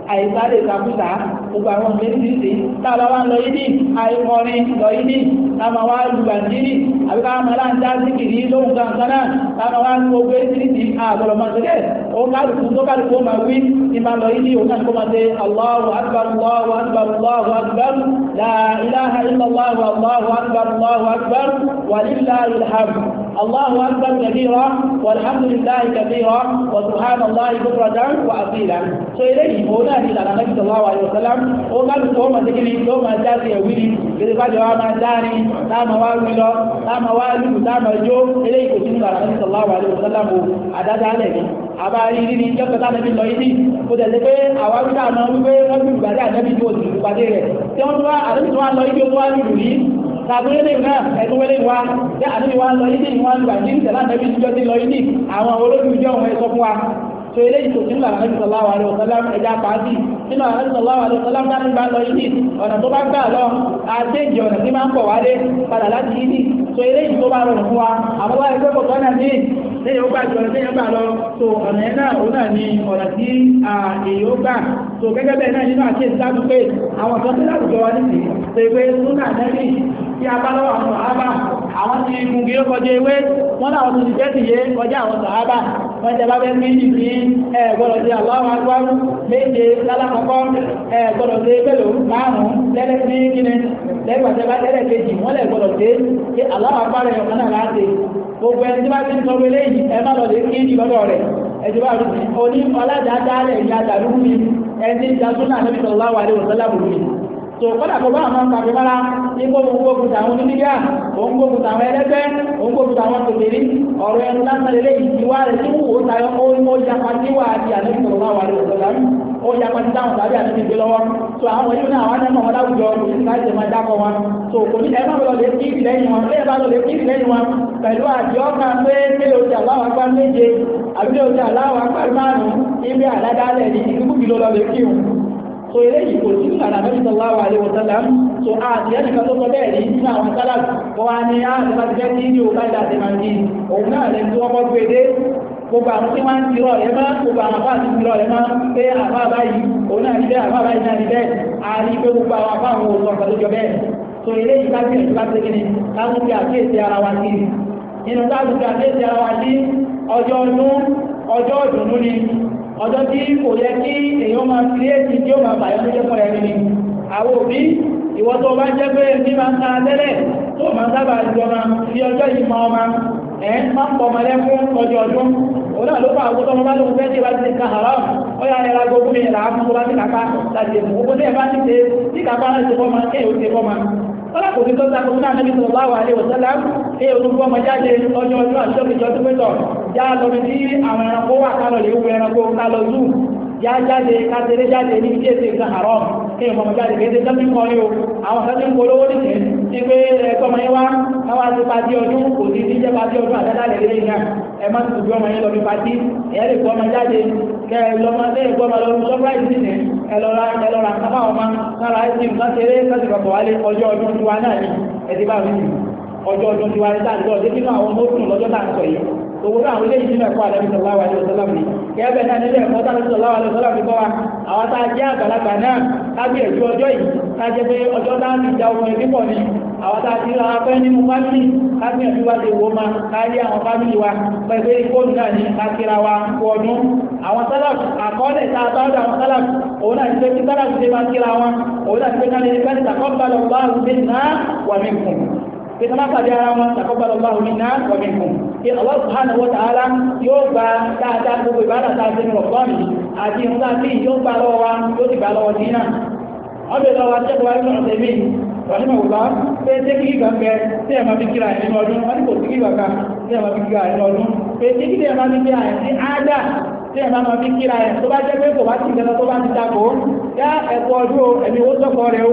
àìsáré ìtakùtà gbogbo àwọn ìgbésí tábà wá ń lọ yìí ní àìkọrin lọ yìí ní tábà wá lùgbàndínì àbí ká máa láǹdá síkìrì lóhùn kankan náà tábà wá ń gbogbo èsìrìsì àgbọ̀lọ̀ máa ṣe bẹ́ẹ̀ ó kálukú tó kálukú ó máa wí ní máa lọ yìí ní òun náà kó máa ṣe Allahu akbar Allahu akbar Allahu akbar la ilaha illallah Allahu akbar Allahu akbar wa lillahil hamd Allahu akbar kabira walhamdulillahi kabira wa subhanallahi bukratan wa asila so eléyìí òun náà ní ìlànà Nabi sallallahu alaihi wasallam ó kálukú ó máa ṣe kíni tó máa já sí ẹ̀wí ni gẹ́gẹ́ bá jọ wá máa dáni táàmà wá wí lọ táàmà wá lùkù táàmà jó eléyìí kò sínú ìlànà Nabi sallallahu alaihi wasallam àdájá lẹ̀ ní àbárí rí ní jọ́kọ̀tà Nabi lọ yìí kò tẹ̀lé pé àwọn wípé àmọ́ wípé wọ́n bí ìgbàdé ànábì ní òsì ìpàdé rẹ̀ tí wọ́n tó wá àdébì tó wá lọ ibi tó wá lùlù yìí tàbílẹ̀ náà ẹ̀tọ́wẹ́lẹ̀ wa jẹ́ àdébì wá lọ yìí wọ́n lùgbà ní ìtẹ̀lá ànábì níjọ́ tí lọ yìí àwọn olóòjọ́ wọn sọ fún wa so eléyìí tó sínú ànábì sallallahu alaihi wasallam ẹja pàásì nínú ànábì sallallahu alaihi wasallam dání bá lọ yìí ọ̀nà tó bá gbà lọ àtẹ́jì ọ̀nà tí máa ń pọ̀ wálé padà láti yìí so eléyìí tó bá rọrùn fún wa àwọn wáyé pé kọ̀ọ̀kan náà ní lẹ́yìn ó gbà jọ lẹ́yìn gbà lọ so ọ̀nà ẹ̀ náà òun náà ní ọ̀nà tí èyí ó gbà so gẹ́gẹ́ bẹ́ẹ̀ náà nínú àkíyèsí láti pé àwọn kan tó láwùjọ wa nìsí so ìwé súnà nẹ́bì tí a bá lọ́wọ́ àwọn sàhábà àwọn ti gun kí ó kọjá ewé wọ́n láwọn tó ti jẹ́ ti yé kọjá àwọn sàhábà wọ́n jẹ́ bá bẹ́ méjì sí gbọ́dọ̀ sí Allahu Akbar méje lálákọ̀ọ́kọ́ gbọ́dọ̀ sí pẹ̀lú márùn-ún lẹ́lẹ́ ní kíni lẹ́gbàtẹ́ bá tẹ́lẹ̀ kejì wọ́n lẹ́ gbọ́dọ̀ sí Allahu Akbar rẹ̀ ọ̀kan náà láti gbogbo ẹni tí bá ti ń sọ wọlé yìí ẹ má lọ lè kí ní lọ́dọ̀ rẹ̀ ẹjọ́ bá rí oní ọlájàdálẹ̀ ìyá dàrú mi ẹni ìjásúnà Nabi sallallahu alaihi wasallam mi so kọ́dà kọ́ bá àwọn kàfẹ́ mára ní gbógun tàwọn onídígá òun gbógun tàwọn ẹlẹ́gbẹ́ òun gbógun tàwọn tòkèrè ọ̀rọ̀ ẹnu lásán lélẹ́ ìdíwá rẹ̀ tí wò ó tayọ ó yapa níwà àti Ànábì sallallahu alaihi wasallam ó yapa ní táwọn tàbí àti ìgbé lọ́wọ́ so àwọn yìí náà àwọn ẹ̀mọ̀ wọn láwùjọ láti máa dákọ̀ wọn so kò ní ẹ̀mọ̀ lọ lè kí ìlẹ́yìn wọn lẹ́yìn bá lọ lè kí ìlẹ́yìn wọn pẹ̀lú àjọ kan pé mélòó ti Allahu Akbar méje àbílẹ̀ òjì Allahu Akbar márùn-ún ibi àdádálẹ̀ ní ìlú kìló lọ lè kí wọn so eléyìí kò sí ìlànà Nabi sallallahu alaihi wasallam so àti ẹnìkan tó sọ bẹ́ẹ̀ ní nínú àwọn sálàbù wọ́n wá ní àjọba ti fẹ́ ní ní òkà ìdá àti màjí òun náà lẹ́nu tí wọ́n kọ́ gbé dé gbogbo àwọn tí wọ́n ń tirọ̀ rẹ̀ mọ́ gbogbo àwọn afá ti tirọ̀ rẹ̀ mọ́ pé àbá báyìí òun náà ní bẹ́ẹ̀ àbá báyìí náà ní bẹ́ẹ̀ a rí pé gbogbo àwọn afá àwọn òṣùwọ̀n kan lójọ bẹ́ẹ̀ so eléyìí ká bẹ̀rẹ̀ láti ṣe kíni láti fi àkíyèsí ara wa sí nínú láti fi àkíyèsí ara wa sí ọjọ́ ìdùnnú ni ọjọ́ tí kò yẹ kí èèyàn máa kírèsì tí ó máa bàyọ́ tó jẹ́ fún ẹni ni àwọn òbí ìwọ tó bá jẹ́ pé ní máa ń ta tẹ́lẹ̀ tó máa sábà jọ máa fi ọjọ́ yìí mọ ọmọ ẹ̀ máa ń pọ̀ ọmọ lẹ́kún ọjọ́ ọdún òun náà ló fà àwọn tó bá lóun fẹ́ tí bá ti ka haram ó yà ẹ̀rọ agogo mi là á fún tó bá ti kàkà láti èmù gbogbo tí ẹ bá ti ṣe tí kàkà láti fọ́ ma kéèyàn ó ṣe fọ́ ma tọ́lá kò sí tó ta kòtò náà Nabi sallallahu alaihi wasallam kéèyàn ó tún fọ́ ọmọ jáde ọjọ́ ọdún àti ọjọ́ ìjọ tó pẹ́tọ̀ já lọ sí àwọn ẹranko wà kálọ̀ lè wú ẹranko kálọ̀ zú já jáde kátẹ́lé jáde ní ìdí èsè ìgbà haram kéèyàn ọmọ jáde kéèyàn tó ń kọ́ ní o àwọn kan tí ń polówó nìyẹn tí pé ẹ̀kọ́ ọmọ yẹn wá káwá ti pàdé ọdún kò sí ní jẹ́ pàdé ọdún àdádá lè lé ìyá ẹ má ti gbé ọmọ yẹn lọ bí pàdé ẹ̀yà lè gbọ́ ọmọ jáde kẹ lọ́mọ lẹ́yìn gbọ́ ọmọ lọ́dún sọ́práìsì nìyẹn ẹlọ́ra kápá ọmọ kára ẹ̀sìn nǹkan ṣeré láti rọ̀pọ̀ wálé ọjọ́ ọdún tiwa náà ní ẹ̀dí bá rí ọjọ́ ọdún tiwa ní sáà lọ́dún nínú àwọn mọ́tún lọ́jọ́ tá à ń sọ yìí gbogbo àwọn ilé ìjìnà ẹ̀kọ́ Ànábì sallallahu alaihi wasallam ní kẹ́ẹ̀bẹ̀ náà nílẹ̀ ẹ̀kọ́ Ànábì sallallahu alaihi wasallam ní kọ́ wa àwọn tá a jẹ́ àgbàlagbà náà lábí ẹ̀jú ọjọ́ yìí lájẹ́ pé ọjọ́ náà ti já ọmọ ẹbí pọ̀ ní àwọn tá a ti ra pẹ́ nínú fámìlì lábí ẹ̀jú wa ti wo ma káyé àwọn fámìlì wa pẹ̀lú ìkóòdù náà ní kákíra wa kú ọdún àwọn sálàfù àkọọ́lẹ̀ tá a bá ọdọ àwọn sálàfù òun náà ti pé kí sálàfù ṣe máa kíra wọn òun náà ti pé ká lè ká taqabbalallahu minna wa minkum kama pàdé ara wọn taqabbalallahu minna wa minkum kí Allah subhanahu wa ta'ala yóò gba dáadáa gbogbo ìbádà tá a ṣe ní Ramadan àti ìhun tá a fi yóò gbà lọ́wọ́ wa yóò ti gbà lọ́wọ́ dínà ọdún ìlọ́wọ́ akẹ́kọ̀ọ́ inú ọ̀sẹ̀ mi rahimah wùlá pé tí kí ìgbà ń bẹ tí ẹ̀ máa fi kíra ẹ̀ nínú ọdún wọ́n ní kò sí ìgbà kan tí ẹ̀ máa fi kíra ẹ̀ nínú ọdún pé tí kí ẹ̀ máa fi kíra ẹ̀ sí ádá tí ẹ̀ máa fi kíra ẹ̀ tó bá jẹ́ pé kò bá ti ìjọba tó bá ti takò yá ẹ̀kọ́ ọdún ẹ̀mí ó sọ́kọ̀ rẹ̀ ó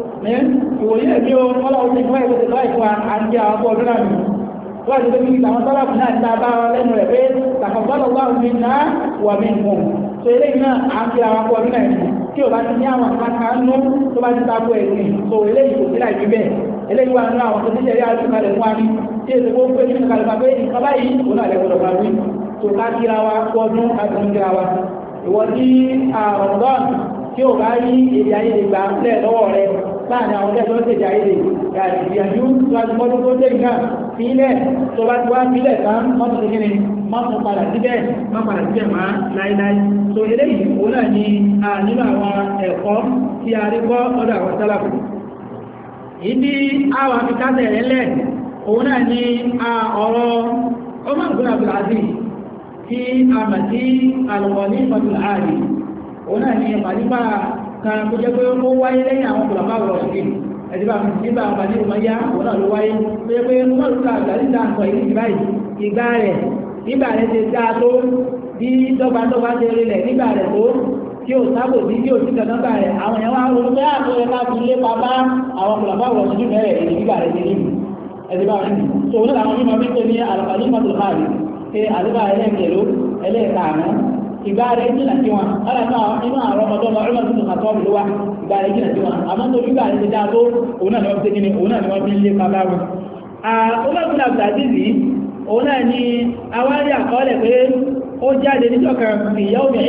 ìwòye ẹ̀mí ó ọlọ́run ti fún ẹ̀kọ́ tẹ̀lá ìfún àti àwọn ọdún náà nù wọ́n ti tóbi àwọn tọ́lápù náà ta bá lẹ́nu rẹ̀ pé taqabbalallahu minna wa minkum so eléyìí náà à ń fi àwọn ọdún náà nù tí o bá ti ní àwọn kankan nú tó bá ti tako ẹ̀sìn so eléyìí kò sí láì fi bẹ́ẹ̀ eléyìí wà nínú àwọn tó ti ṣẹ̀rí àtúnkalẹ̀ fún wa ní tí èsì kó pé nínú kalẹ̀ pé nǹkan báyìí òun náà lẹ́gbọ̀dọ̀ máa wí so ká kíra wa kó ọdún àti kíra wa ìwọ tí Ramadan tí ó bá rí èdè ayédè gbà lẹ̀ lọ́wọ́ rẹ̀ láàrin àwọn ẹgbẹ́ tó ń tèdè ayédè ìgbìyànjú tó wájú mọ́dún tó dé nǹkan fílẹ̀ tó bá ti wá fílẹ̀ tán mọ́tò tó kíni mọ́tò padà síbẹ̀ máa láíláí so eléyìí òun náà ni nínú àwọn ẹ̀kọ́ tí a rí kọ́ lọ́dọ̀ àwọn sálàfù ìdí àwọn afikásẹ̀ rẹ̀ lẹ̀ òun náà ni ọ̀rọ̀ Umar bin Abdul Aziz tí a mà sí al-Khalifatul Hadi òun náà ni màlífà kan tó jẹ́ pé ó wáyé lẹ́yìn àwọn kùlàfà rọ̀ṣìdì ẹ̀dìbà nígbà àbàdí ìmọ̀yá òun náà ló wáyé tó jẹ́ pé Umar bin Abdul Aziz àǹkọ̀ ìgbà rẹ̀ ti dáa tó bí dọ́gbandọ́gba ṣe rílẹ̀ nígbà rẹ̀ tó tí ó sábò sí tí ó sí kanọ́gbà rẹ̀ àwọn èèyàn wá ronú pé àtúnyẹ ká fi lé bàbá àwọn kùlàfà rọ̀ṣìdì mẹ́rẹ̀ èdè nígbà rẹ̀ ti rí ẹ̀dìbà rẹ̀ tó òun náà àwọn mímọ́ bí pé ní al-Khalifatul Hadi pé àdúgbà ẹlẹ́ẹ̀kẹ̀ló ẹlẹ́ẹ̀kàánú ìgbà rẹ̀ jìnà sí wọn aláàtọ̀ inú àwọn ọmọdé ọmọ ọmọ tuntun àtọ́ ìlú wa ìgbà rẹ̀ jìnà sí wọn àmọ́ tó ìgbà rẹ̀ ti dáa tó òun náà ni wọ́n fi kíni òun náà ni wọ́n fi lé bàbá wọn. olóògùn Abdulaziz òun náà ni awárí àkọọ́lẹ̀ pé ó jáde níjọ́ kan fìyàwó ní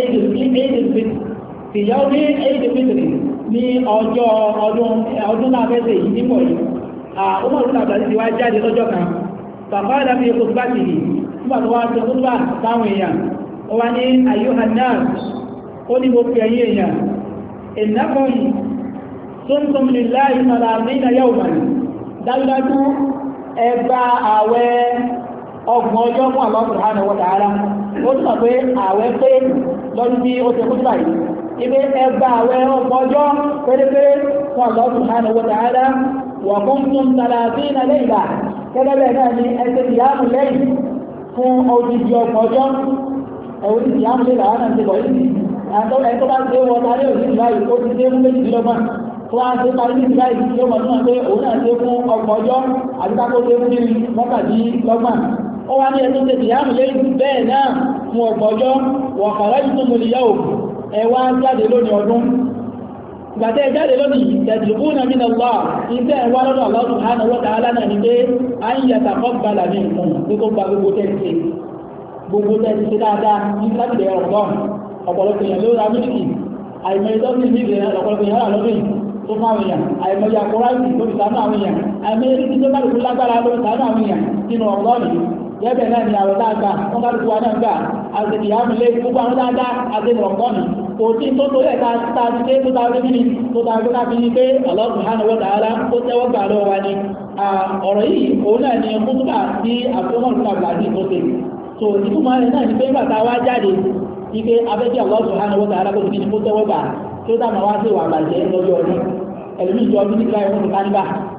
Eid al-Fitr ní ọjọ́ ọdún náà fẹ́sẹ̀ yìí nípò yìí olóògùn Abdulaziz wá jáde lọ́jọ́ kan bàbá dàbí kò bá ti yìí nígbà tó wá ṣe tó bá táwọn èèyàn ó wá ní ayyuhan-nas ó ní mo fi ẹ̀yin èèyàn innakum sumtum lillahi thalathina yawman dájúdájú ẹgbà àwẹ̀ ọgbọ̀n ọjọ́ fún Allah subhanahu wa ta'ala ó túnmọ̀ pé àwẹ̀ pé lọ́dún bí ó ṣe kú báyìí ibi ẹgbà àwẹ̀ ọgbọ̀n ọjọ́ pérépéré fún Allah subhanahu wa ta'ala wa kuntum thalathina layla gẹ́gẹ́ bẹ́ẹ̀ náà ni ẹsẹ̀ ìyáàmù lẹ́yìn fún odidi ọgbọ̀n ọjọ́ ẹ̀wọ́n ti ìyáàmù lè làwọn náà ti bọ̀ yìí ẹni tó bá ṣe wọ́n ta ní òsì ìbáyìí ó ti ṣe fún méjìdínlọ́gbọ̀n tó wá ṣe parí ní ìbáyìí tí ó mọ̀ náà pé òun náà ṣe fún ọgbọ̀n ọjọ́ àti kákó ṣe fún níbi mọ́kàdínlọ́gbọ̀n ó wá ní ẹni tó ṣe ìyáàmù lẹ́yìn bẹ́ẹ̀ náà fún ọgbọ̀n ọjọ́ wọ̀ kàrọ́ yìí tó mo lè yá o ẹ wá jáde lónìí ọdún gbàtẹ́ jáde lónìí yadlubuna min Allah iṣẹ́ ẹ̀wà lọ́dọ̀ Allah subhanahu wa ta'ala náà ni pé a ń yàtà fọ́gbàlà ní nǹkan tó tó gba gbogbo tẹ́ẹ̀sì dáadáa ní láti bẹ̀rẹ̀ ọ̀gbọ́n ọ̀pọ̀lọpọ̀ èèyàn ló ra mílíkì àìmọye tó ní ìbẹ̀rẹ̀ ọ̀pọ̀lọpọ̀ èèyàn rà lọ́dún tó fáwọn èèyàn àìmọye àkọ́ráìsì tó fi sánú àwọn èèyàn àìmọye tí tó bá lè fún lágbára ló fi sánú àwọn èèyàn nínú ọ̀gbọ́n yìí gẹ́gẹ́ náà ni àwọn dáadáa wọ́n bá lùkú wa náà gbà àti ìyàmùlé gbogbo àwọn dáadáa àti ìrọ̀gbọ́n kò tí tó tó lẹ́ta tàbí pé tó tàbí ní tó tàbí láti ní pé Allah subhanahu wa ta'ala ó tẹ́wọ́ gbà lọ́wọ́ wa ni ọ̀rọ̀ yìí òun náà ni kútùbà tí àfihàn àgbàdì tó tẹ̀ so ìtumọ̀ rẹ̀ náà ni pé nígbà tá a wá jáde ike abẹ́jẹ́ Allah subhanahu wa ta'ala kó ti ní kó tẹ́wọ́ gbà tí ó dáná wá sí ìwà àgbàjẹ́ lọ́jọ́ ọdún ẹlòmí ìjọ ọdún nígbà wọn ti káníbà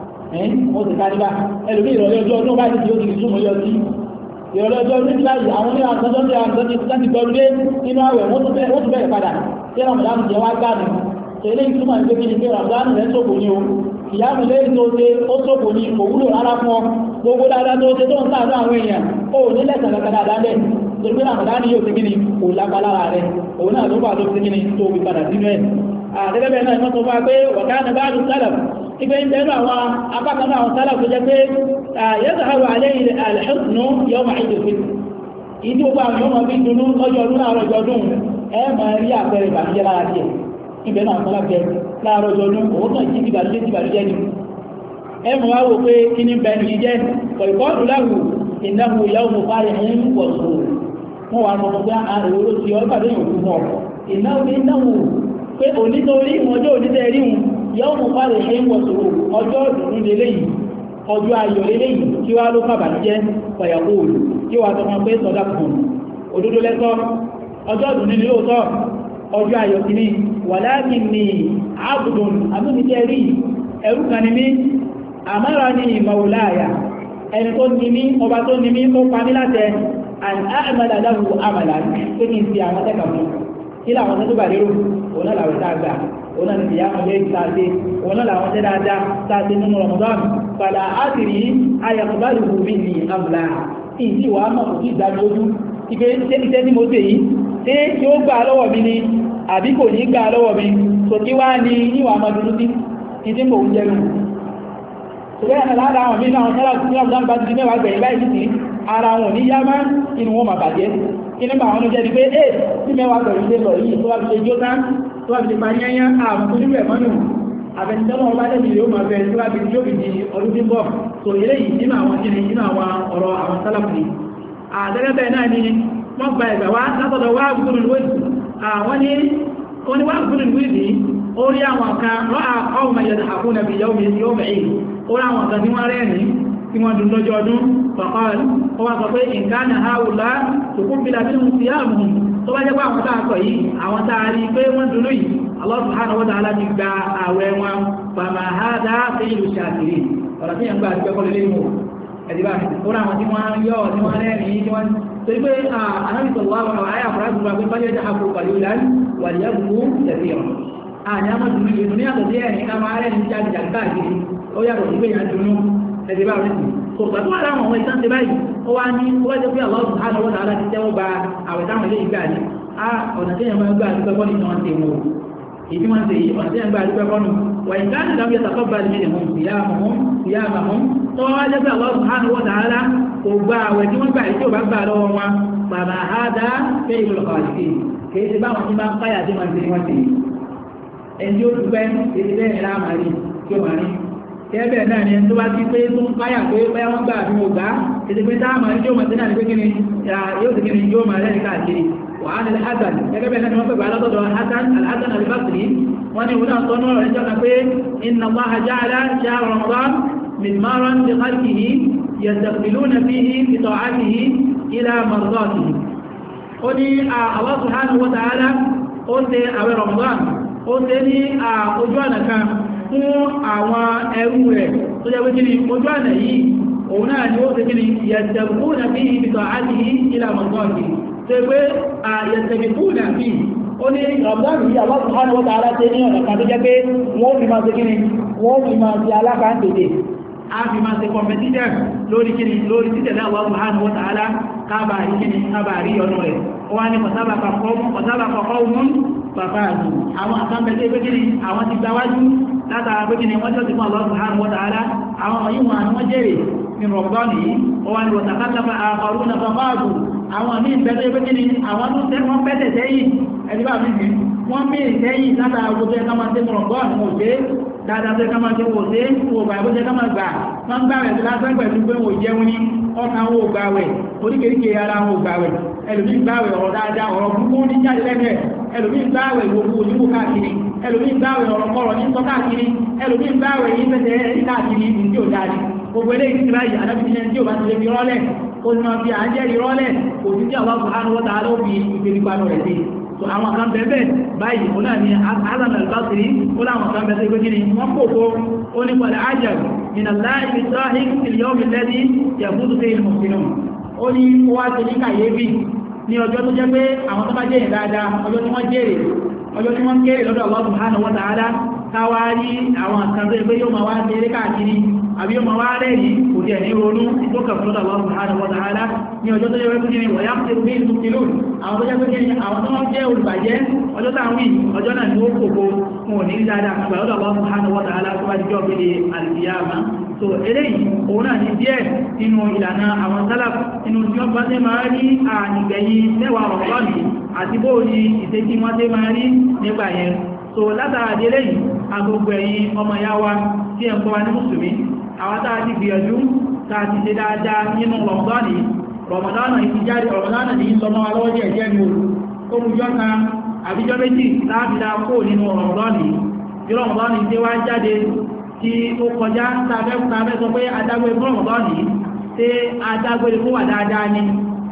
ẹlòmí ìrọ̀lẹ́ ọjọ́ ọdún bá ti di ó ti súnmọ́ yọ sí ìrọ̀lẹ́ ọjọ́ ní láyé àwọn ní àtọ́jọ́ tí a ń tọ́jú láti gbọ́rú dé nínú àwẹ̀ wọ́n tún bẹ̀rẹ̀ padà tí Ramadan jẹ wá gbáàmù tó ilé ìtumọ̀ ìgbé kí ni pé Ramadan rẹ̀ sókò ní o ìyáàmù lẹ́yìn tó ṣe ó sókò ní kò wúlò rárá fún ọ gbogbo dáadáa tó ṣe tó ń sáàdọ́ àwọn èèyàn ó ní lẹ́sàn kankan dáadáa lẹ́ torí pé Ramadan yóò ṣe kí ni kò lápá lára rẹ̀ òun náà ló fà tó ṣe kí ni tó fi padà sínú ẹ̀ àtẹ́gẹ́bẹ̀ náà ìmọ́ tó fà pé wọ̀kánà bá dùn sálà ibẹ̀ ń bẹ̀rù àwọn apákan àwọn sálà tó jẹ́ pé yẹ́sàáwò alẹ́ ilẹ̀ alẹ́hùnú yawma Eid al-Fitr ìdí gbogbo àwọn yọ́mọ̀ bí dunú lọ́jọ́ ọdún láàárọ̀ ọjọ́ ọdún ẹ máa rí àpẹẹrẹ ìbànújẹ́ lára díẹ̀ ibẹ̀ náà sọ́lá jẹ láàárọ̀ ọjọ́ ọdún òun náà jí ìbànújẹ́ ni ẹ mọ̀ wá wò pé kí ní bẹ̀rù yìí jẹ́ kọ̀ìkọ́ọ̀dù láwù innahu yawmu farihin wa surur wọ́n wà mọ̀ pé àrùn ló ti ọgbàdé yòókù mọ̀ ìnáwó pé onítorí ọjọ́ òdídẹ́ rí wọn yawmu farihin wa surur ọjọ́ ìdùnnú lélẹ́yìí ọjọ́ ayọ̀ lélẹ́yìí kí wá ló fàbàjẹ́ fàyàkóòlù kí wá tọmọ pé sọ́dá kùn òdodo lẹ́tọ́ ọjọ́ ìdùnnú ni lóòótọ́ ọjọ́ ayọ̀ kìíní walakinni abdun abúnijẹ́ rí ẹrú kan ní mí amarani maulaya ẹni tó ní mí ọba tó ní mí tó pa mí láti an a'mala lahu amalan tó kí n fi àwọn tẹ́kà fún kí làwọn tẹ́ tó bà lérò òun náà làwọn tá gbà òun náà ti yá ọmọ yẹn sáàdé òun náà làwọn tẹ́ dáadáa sáàdé nínú Ramadan fàlà átìrí ayàkùbálùkù mi ní àmàlà ìdí wà á mọ̀ kò sí ìdánilójú ìgbé iṣẹ́ tí mo ṣe yìí tí yóò gbà lọ́wọ́ mi ni àbí kò ní gbà lọ́wọ́ mi tó kí wá ní níwà àmàdúrú sí ìdí mò ń jẹun ṣùgbọ́n ẹ̀nà lára àwọn mí náà tẹ́lá sí ọ̀dán bá ti mẹ́wàá gbẹ̀yìn báyìí sí ara wọn ní yá máa inú wọn máa bàjẹ́ kí nígbà wọn jẹ́ ni pé tí mẹ́wàá gbẹ̀yìn lè lọ yìí tó wá fi ṣe jó tán tó wà fi lè parí yányá àwọn tó nílò ẹ̀mọ́nù àbẹ̀nitẹ́lọ́ ọba lẹ́yìn yóò máa bẹ̀rẹ̀ tó wà fi yóò fi di ọdún tí ń bọ̀ tó eléyìí nínú àwọn kíni nínú àwọn ọ̀rọ̀ àwọn sálàfù àgẹ́gẹ́ bẹ́ẹ̀ náà ni wọ́n gba ẹ̀gbà wá látọ̀dọ̀ wá gbúrú lóòdì wọ́n ní wá gbúrú lóòdì ó rí àwọn kan rọ́ àkọ́wọ̀mọ̀ yẹ̀ àkúnà bí yóò mẹ́yìn ó rí àwọn kan tí wọ́n rẹ́rìn tí wọ́n dùn lọ́jọ́ ọdún pàpàl ó wá sọ pé nǹkan àwùlá tòkúnbílà bí wọ́n fi àmù tó bá jẹ́ pé àwọn tàà sọ yìí àwọn tàà rí pé wọ́n dùn yìí Allah subhanahu wa ta'ala ti gba àwẹ̀ wọn fàmà hádá sí ìlú ṣàkiri ọ̀rọ̀ tí yẹn gbà àti pẹ́kọ́ lélẹ́ ìmọ̀ ẹ̀dìbà ó rà wọn tí wọ́n yọ́ tí wọ́n rẹ́rìn tí wọ́n tó pé anábìsọ̀lá àwọn àyà àfúrásù wa pé bá jẹ́ àpò pàlú ìlànà wà ní ẹgbùgbù tẹ̀sí ọ̀ àní àmọ́ dùnú ìlú ní àtọ̀ sí ẹ̀rìn ká máa rẹ́rìn jáde jáde káàkiri ó yàtọ̀ sí pé yàn dùnú ẹ̀dìbà rẹ̀ sí kò pàtó wà láwọn ọmọ ìtàn ti báyìí ó wá ní ó wá jẹ́ pé Allah subhanahu wa ta'ala ti tẹ́wọ́ gba àwẹ̀ táwọn ilé ìgbà ní ọ̀nà tí yẹn máa gbà àdúgbò kọ́ni tí wọ́n ti mú ìdí wọ́n ti yìí ọ̀nà tí yẹn gbà àdúgbò kọ́nu wà ìgbà ní ìdáwọ̀ yẹtàkọ́ bá ní mílíọ̀nù ìyá àmàmọ́ tó wá jẹ́ pé Allah subhanahu wa ta'ala kò gba àwẹ̀ tí wọ́n gbà tí ò bá gbà lọ́wọ́ wọn bàbá àádá fẹ́ ìlú ọ̀kọ̀ọ̀lì kìí ṣe báwọn tí máa ń káyà tí wọ́n ti wọ́n ti ẹni ó dúpẹ́ èdè bẹ́ẹ̀ láàmàrí tí ó máa rí kẹ́ẹ̀bẹ̀ náà ni tó bá ti pé tó ń káyà pé báyá wọ́n gbà bí mo gbá èdè pé táàmà ní tí ó máa tẹ́nà ní pé kíni yóò ti kíni yóò máa rẹ́ni káàkiri wà ní Hasan gẹ́gẹ́bẹ̀ náà ni wọ́n pẹ̀lú alátọ́dọ̀ Hasan al-Basri wọ́n ni òun náà tọ́ náà rẹ̀ jọ́ka pé inna Allaha ja'ala shahr Ramadan mizmaran li khalqihi yastaqbiluna fihi bi ta'atihi ila mardatihi ó ní Allah subhanahu wa ta'ala ó ṣe àwẹ̀ Ramadan ó ṣe ní ojú ọ̀nà kan fún àwọn ẹrú rẹ̀ tó jẹ́ wíkí ni ojú ọ̀nà yìí òun náà ni ó ṣe kí ni yastaqbiluna fihi bi ta'atihi ila mardatihi ṣe pé yastaqbiluna fihi ó ní Ramadan yìí Allah subhanahu wa ta'ala ṣe ní ọ̀nà kan tó jẹ́ pé wọ́n fi máa ṣe kí ni wọ́n fi máa ṣe alákàntèdè a fi máa ṣe competition lórí kíni lórí títẹ̀lé Allah subhanahu wa ta'ala kábàárí kíni kábàárí ọ̀nà rẹ̀ ó wá ní pọ̀tábà kọ̀kọ́ òun bàbá àjò àwọn àkànbẹ̀tẹ̀ pé kíni àwọn ti gbáwájú látara pé kíni wọ́n jọ́ ti fún Allah subhanahu wa ta'ala àwọn ọmọ yìí wọ́n jẹ́rẹ̀ ní Ramadan yìí ó wá ní wọ̀tàkátàfà àkọrún náà fàfáàbù àwọn míì bẹ̀tẹ̀ pé kíni àwọn tó tẹ́ wọ́n pẹ́tẹ̀ sẹ́yìn ẹ̀díbà míì wọ́n míì sẹ́yìn látara gbogbo ẹ̀ká máa tẹ́ Ramadan wọn ò tẹ́ dáadáa tẹ́ ká máa tẹ́ wò tẹ́ wò gbà bó tẹ́ ká máa gbà wọ́n gbà rẹ̀ lásán pẹ̀lú pé wò jẹun ní ọkàn wò gbà wẹ̀ oríkèríkè ara wò gbà wẹ̀ ẹlòmí gbà wẹ̀ ọ̀rọ̀ dáadáa ọ̀rọ̀ gbogbo ní jáde lẹ́gbẹ̀ẹ́ ẹlòmí gbà wẹ̀ ìwòkú oníwò káàkiri ẹlòmí gbà wẹ̀ ọ̀rọ̀ kọ̀rọ̀ ní sọ káàkiri ẹlòmí gbà wẹ̀ yí fẹ́tẹ̀ ẹ̀rí káàkiri ní tí ò dáadì gbogbo eléyìí ti báyìí adábìnrin tí ò bá ti lè fi rọ́lẹ̀ ó ti máa fi àjẹ́ ìrọ́lẹ̀ kò sí tí Allah subhanahu wa ta'ala ó fi ìgbèrípanu rẹ̀ sí so àwọn kan bẹ̀bẹ̀ báyìí ó náà ni Hasan al-Basri ó láwọn kan bẹ̀bẹ̀ pé kíni wọ́n kòkó ó ní pẹ̀lú ajab min Allahi bisahik fil yawm alladhi yafuzu fihi al-muhsinun ó ní ó wá ti ní kàyébì ní ọjọ́ tó jẹ́ pé àwọn tó bá jẹ́ ìdáadáa ọjọ́ tí wọ́n jèrè ọjọ́ tí wọ́n kéré lọ́dọ̀ Allah subhanahu wa ta'ala káwárí àwọn kan tó yẹ pé yóò máa wá kéré káàkiri àbí yóò máa wá rẹ̀yìn kò díẹ̀ ní ronú ìtókà fún lọ́dọ̀ Allah subhanahu wa ta'ala ní ọjọ́ tó jẹ́ pé kíni wọ̀nyá ń tẹ̀rù bí ìlú kìlú àwọn tó jẹ́ pé kíni àwọn tó wọ́n jẹ́ olùbàjẹ́ ọjọ́ táwọn yìí ọjọ́ náà ni ó kòkó wọn ò ní dáadáa àgbà lọ́dọ̀ Allah subhanahu wa ta'ala tó bá jọ́ pé al-qiyamah so eléyìí òun náà ní díẹ̀ nínú ìlànà àwọn sálàf nínú tí wọ́n bá tẹ́ máa rí ànìgbẹ̀yìn mẹ́wàá Ramadan àti bóò ní ìtẹ́jí wọ́n tẹ́ máa rí nígbà yẹn so látara délé yìí agbègbè ẹ̀yìn ọmọ ya wa tí ẹ̀ ń kọ́ wa ní mùsùlùmí àwọn tàà ti gbìyànjú tàà ti ṣe dáadáa nínú Ramadan yìí jáde Ramadan yìí sọmọ wa lọ́wọ́ díẹ̀ díẹ̀ ní olùjọ́ kan àbíjọ́ méjì láàbìdá kó nínú Ramadan yìí tí Ramadan yìí tí wá jáde tí ó kọjá tàbẹ́ sọ pé adágbé fún Ramadan yìí tí adágbé fún wà dáadáa ní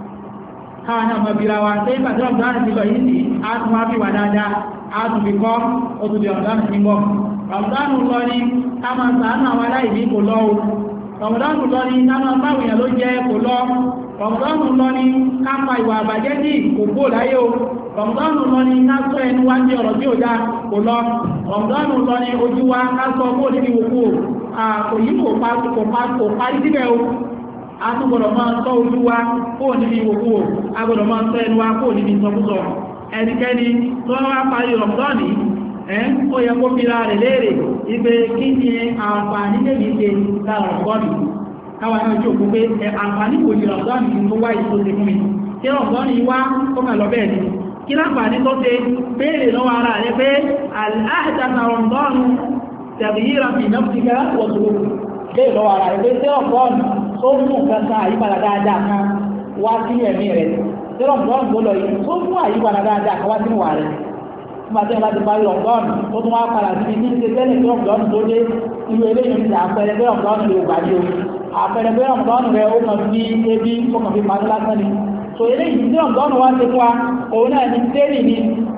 káwọn náà mọ̀ bíra wa tí ìpàdé Ramadan ti lọ yìí sí á tún wá fi wà dáadáa á tún fi kọ́ ó tún di Ramadan ti bọ̀ Ramadan lọ ní ká máa ṣàánú àwọn aláìní kò lọ o Ramadan lọ ní ká máa báwìyàn ló jẹ́ kò lọ Ramadan lọ ní ká pa ìwà àbàjẹ́ ní kòkó láyé o Ramadan lọ ní ká sọ ẹnu wá ní ọ̀rọ̀ tí ó dá kò lọ Ramadan lọ ní ojú wa ká sọ kó níbi òkú o kò yí kò parí síbẹ̀ o a tún gbọ́dọ̀ máa sọ ojú wa kó níbi òkú o a gbọ́dọ̀ máa sọ ẹnu wa kó níbi ìsọkúsọ ẹnikẹ́ni tó wá parí Ramadan yìí ó yẹ kó fira rẹ̀ léèrè ìgbé kí ni àǹfààní lèmi ṣe lára ọ̀gọ́nì káwà náà jò kó pé àǹfààní kò jìrà ọ̀gọ́nì tó wá ìtò ṣe fún mi tí ọ̀gọ́nì wá ó kà lọ bẹ́ẹ̀ ni kí láǹfààní tó ṣe béèrè lọ́wọ́ ara rẹ̀ pé al-ahdatha Ramadan taghyira fi nafsika wa suluk béèrè lọ́wọ́ ara rẹ̀ pé tí Ramadan tó mú kankan àyípadà dáadáa kan wá sí ẹ̀mí rẹ̀ tí Ramadan tó lọ yìí tó mú àyípadà dáadáa kan wá sínú wà rẹ̀ nígbà tí wọ́n bá ti parí Ramadan tó tún wá padà sí ní ṣe tẹ́lẹ̀ tí Ramadan tó dé irú eléyìí ní àpẹẹrẹ pé Ramadan lè gbà ní o àpẹẹrẹ pé Ramadan rẹ̀ ó kàn fi ebi ó kàn fi parí lásán ni so eléyìí tí Ramadan wá ṣe fún wa òun náà ní tẹ́lì ni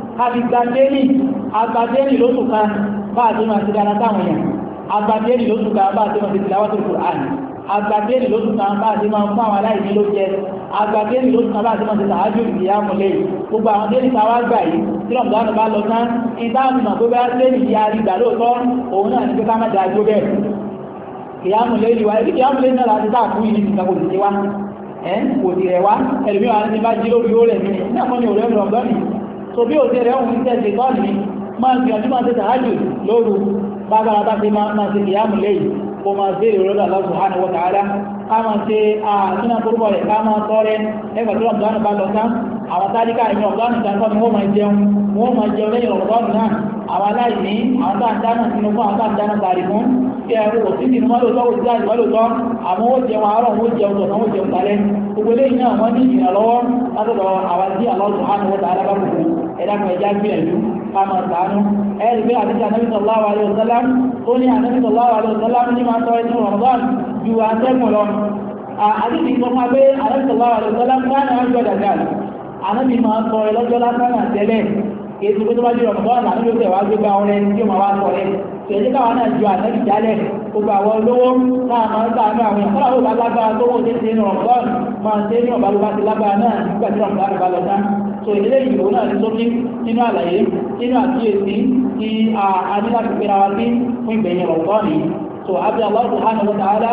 agbàdẹ́lì lóṣù kan bá àti máa ti dára táwọn èèyàn agbàdẹ́lì lóṣù kan bá àti máa ti tìláwàtò Kùránì agbàdẹ́lì lóṣù kan bá àti máa fún àwọn aláìní ló jẹ agbàdẹ́lì lóṣù kan bá àti máa ti tàájú ìyàmù lẹ́yìn gbogbo àwọn délì tá wá gbà yìí tí Ramadan bá lọ tán ìdáhùn mọ̀ pé bá délì yá rí gbà lóòótọ́ òun náà ní pé ká má dáa jó bẹ́ẹ̀ ìyàmù lẹ́yìn wa ibi ìyàmù lẹ́yìn náà láti dáa fún yìí nígbà kò sì wá kò sì rẹ̀ wá ẹlòmí wa ní bá jí lórí ó rẹ̀ mí ní àkọ́ ní òrẹ́ Ramadan ni so bí òṣèré rẹ̀ òun tẹ̀sẹ̀ tọ́ọ̀nì ni máa ń gbìyànjú máa tẹ̀sẹ̀ hajj lóru bágbára bá ti máa ṣe ìyàmù lẹ́yìn kó máa ṣe ìrọ̀lọ́dọ̀ Allah subhanahu wa ta'ala ká máa ṣe àtúnà torúkọ rẹ̀ ká máa tọrẹ ẹgbà tí Ramadan bá lọ tán àwọn tàríkà ìyẹn Ramadan ìtàkọ́ ni wọ́n máa jẹun lẹ́yìn Ramadan náà àwọn aláìní àwọn tá ń dáná sínú fún àwọn tá ń dáná sàárì fún kí ẹrù òsì nínú mọ́lòtọ́ òsì àti mọ́lòtọ́ àwọn ó jẹun àárọ̀ ó jẹun tọ̀sán ó jẹun tàlẹ́ gbogbo eléyìí náà wọ́n ní ìrànlọ́wọ́ látọ̀dọ̀ àwọn tí Allah subhanahu wa ta'ala bá kùkù ẹ̀dàkùn ẹja gbìyànjú ká máa sàánú ẹ̀rì pé àti Ànábì sallallahu alaihi wasallam ó ní Ànábì sallallahu alaihi wasallam ní máa tọrẹ nínú Ramadan ju àtẹ́kùn lọ àti ti sọ máa pé Ànábì sallallahu alaihi wasallam káàní àjọ dàgbà Ànábì máa tọrẹ lọ́jọ́ lásán àtẹ́lẹ̀ èyí tó bá jẹ́ Ramadan àti ló tẹ̀ wá gbé bá ọrẹ tí ó máa wá tọrẹ tẹ̀lé káwọn náà ju Ànábì jálẹ̀ gbogbo àwọn olówó náà máa ń sàánú àwọn ìkọ́lá ó bá lágbára tó wọ́n tẹ́ ní Ramadan máa tẹ́ ní ọ̀bá bá ti lágbára náà nígbà tí Ramadan bá lọ tán so ilé ìwò náà ní sókí nínú àlàyé nínú àkíyèsí tí a ní láti pẹ́ra wa sí fún ìgbẹ̀yìn Ramadan yìí so àbí Allah subhanahu wa ta'ala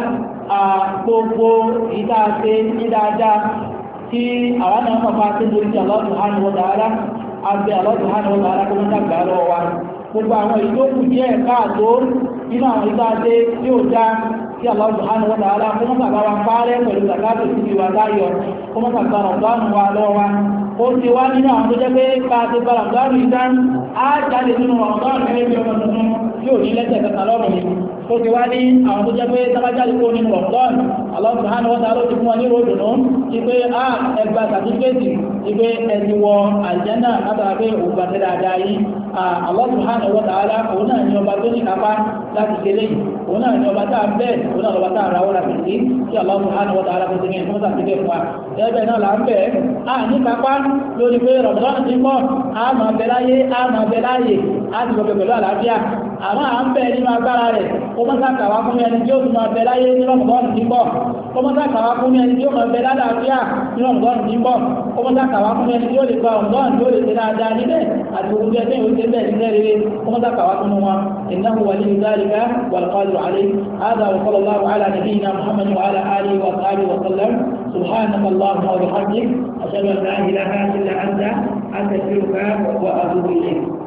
gbogbo ìdáṣe ní dáadáa tí àwọn náà mọ̀ bá tí lórí Allah subhanahu wa ta'ala àbí Allah subhanahu wa ta'ala kó mọ́ta gbà lọ́wọ́ wa gbogbo àwọn ìtókù díẹ̀ káàtó nínú àwọn ìdáṣe tí ó dá tí Allah subhanahu wa ta'ala kó mọ́ta bá wa fárẹ́ pẹ̀lú zakatù sí ìwà láyọ̀ kó mọ́ta gbà Ramadan wa lọ́wọ́ wa ó ti wá nínú àwọn tó jẹ́ pé káàtó bá Ramadan ìdán á jáde nínú Ramadan gẹ́gẹ́ bí ọmọ tuntun yóò ní lẹ́sẹ̀ kẹta lọ́rùn ni ó ti wá ní àwọn tó jẹ́ pé tábájáde kó nínú Ramadan Allah subhanahu wa ta'ala ti fún wọn ní ròdùnú ti pé ẹgbà sàtífíkẹ́tì ti pé ẹni wọ àlùjánnà látara pé òun gbàtẹ́ dáadáa yìí Allah subhanahu wa ta'ala òun náà ní ọba tó ní kápá láti ṣe lẹ́yìn òun náà ní ọba tá a bẹ́ẹ̀ òun náà lọ́ba tá a ráwọ́ láti ṣe kí Allah subhanahu wa ta'ala kó ti ní ẹ̀fọ́ sàtífíkẹ́ fún wa ẹgbẹ́ náà là ń bẹ̀ ní kápá lórí pé Ramadan ti mọ́ a máa bẹ láyé a máa bẹ láyé a ti gbọ́ pẹ̀lú àlàáfíà àmọ́ à ń bẹ̀ nínú agbára rẹ̀ kó mọ́ sàkàwá fún ẹni tí ó tún máa bẹ láyé ní Ramadan ti mọ́ kó mọ́ sàkàwá fún ẹni tí ó máa bẹ lálàáfíà ní Ramadan ti mọ́ kó mọ́ sàkàwá fún ẹni tí ó lè gba Ramadan tí ó lè ṣe dáadáa níbẹ̀ àti gbogbo ẹgbẹ́ ìwé ṣe bẹ́ẹ̀ nílẹ̀ rere kó mọ́ sàkàwá fún wọn innahu waliyyu dhalika wal qadiru alayh hadha wa sallallahu ala nabiyyina Muhammad wa ala alihi wa sahbihi wa sallam subhanaka allahumma wa bihamdik ashhadu an la ilaha illa anta astaghfiruka wa atubu ilayk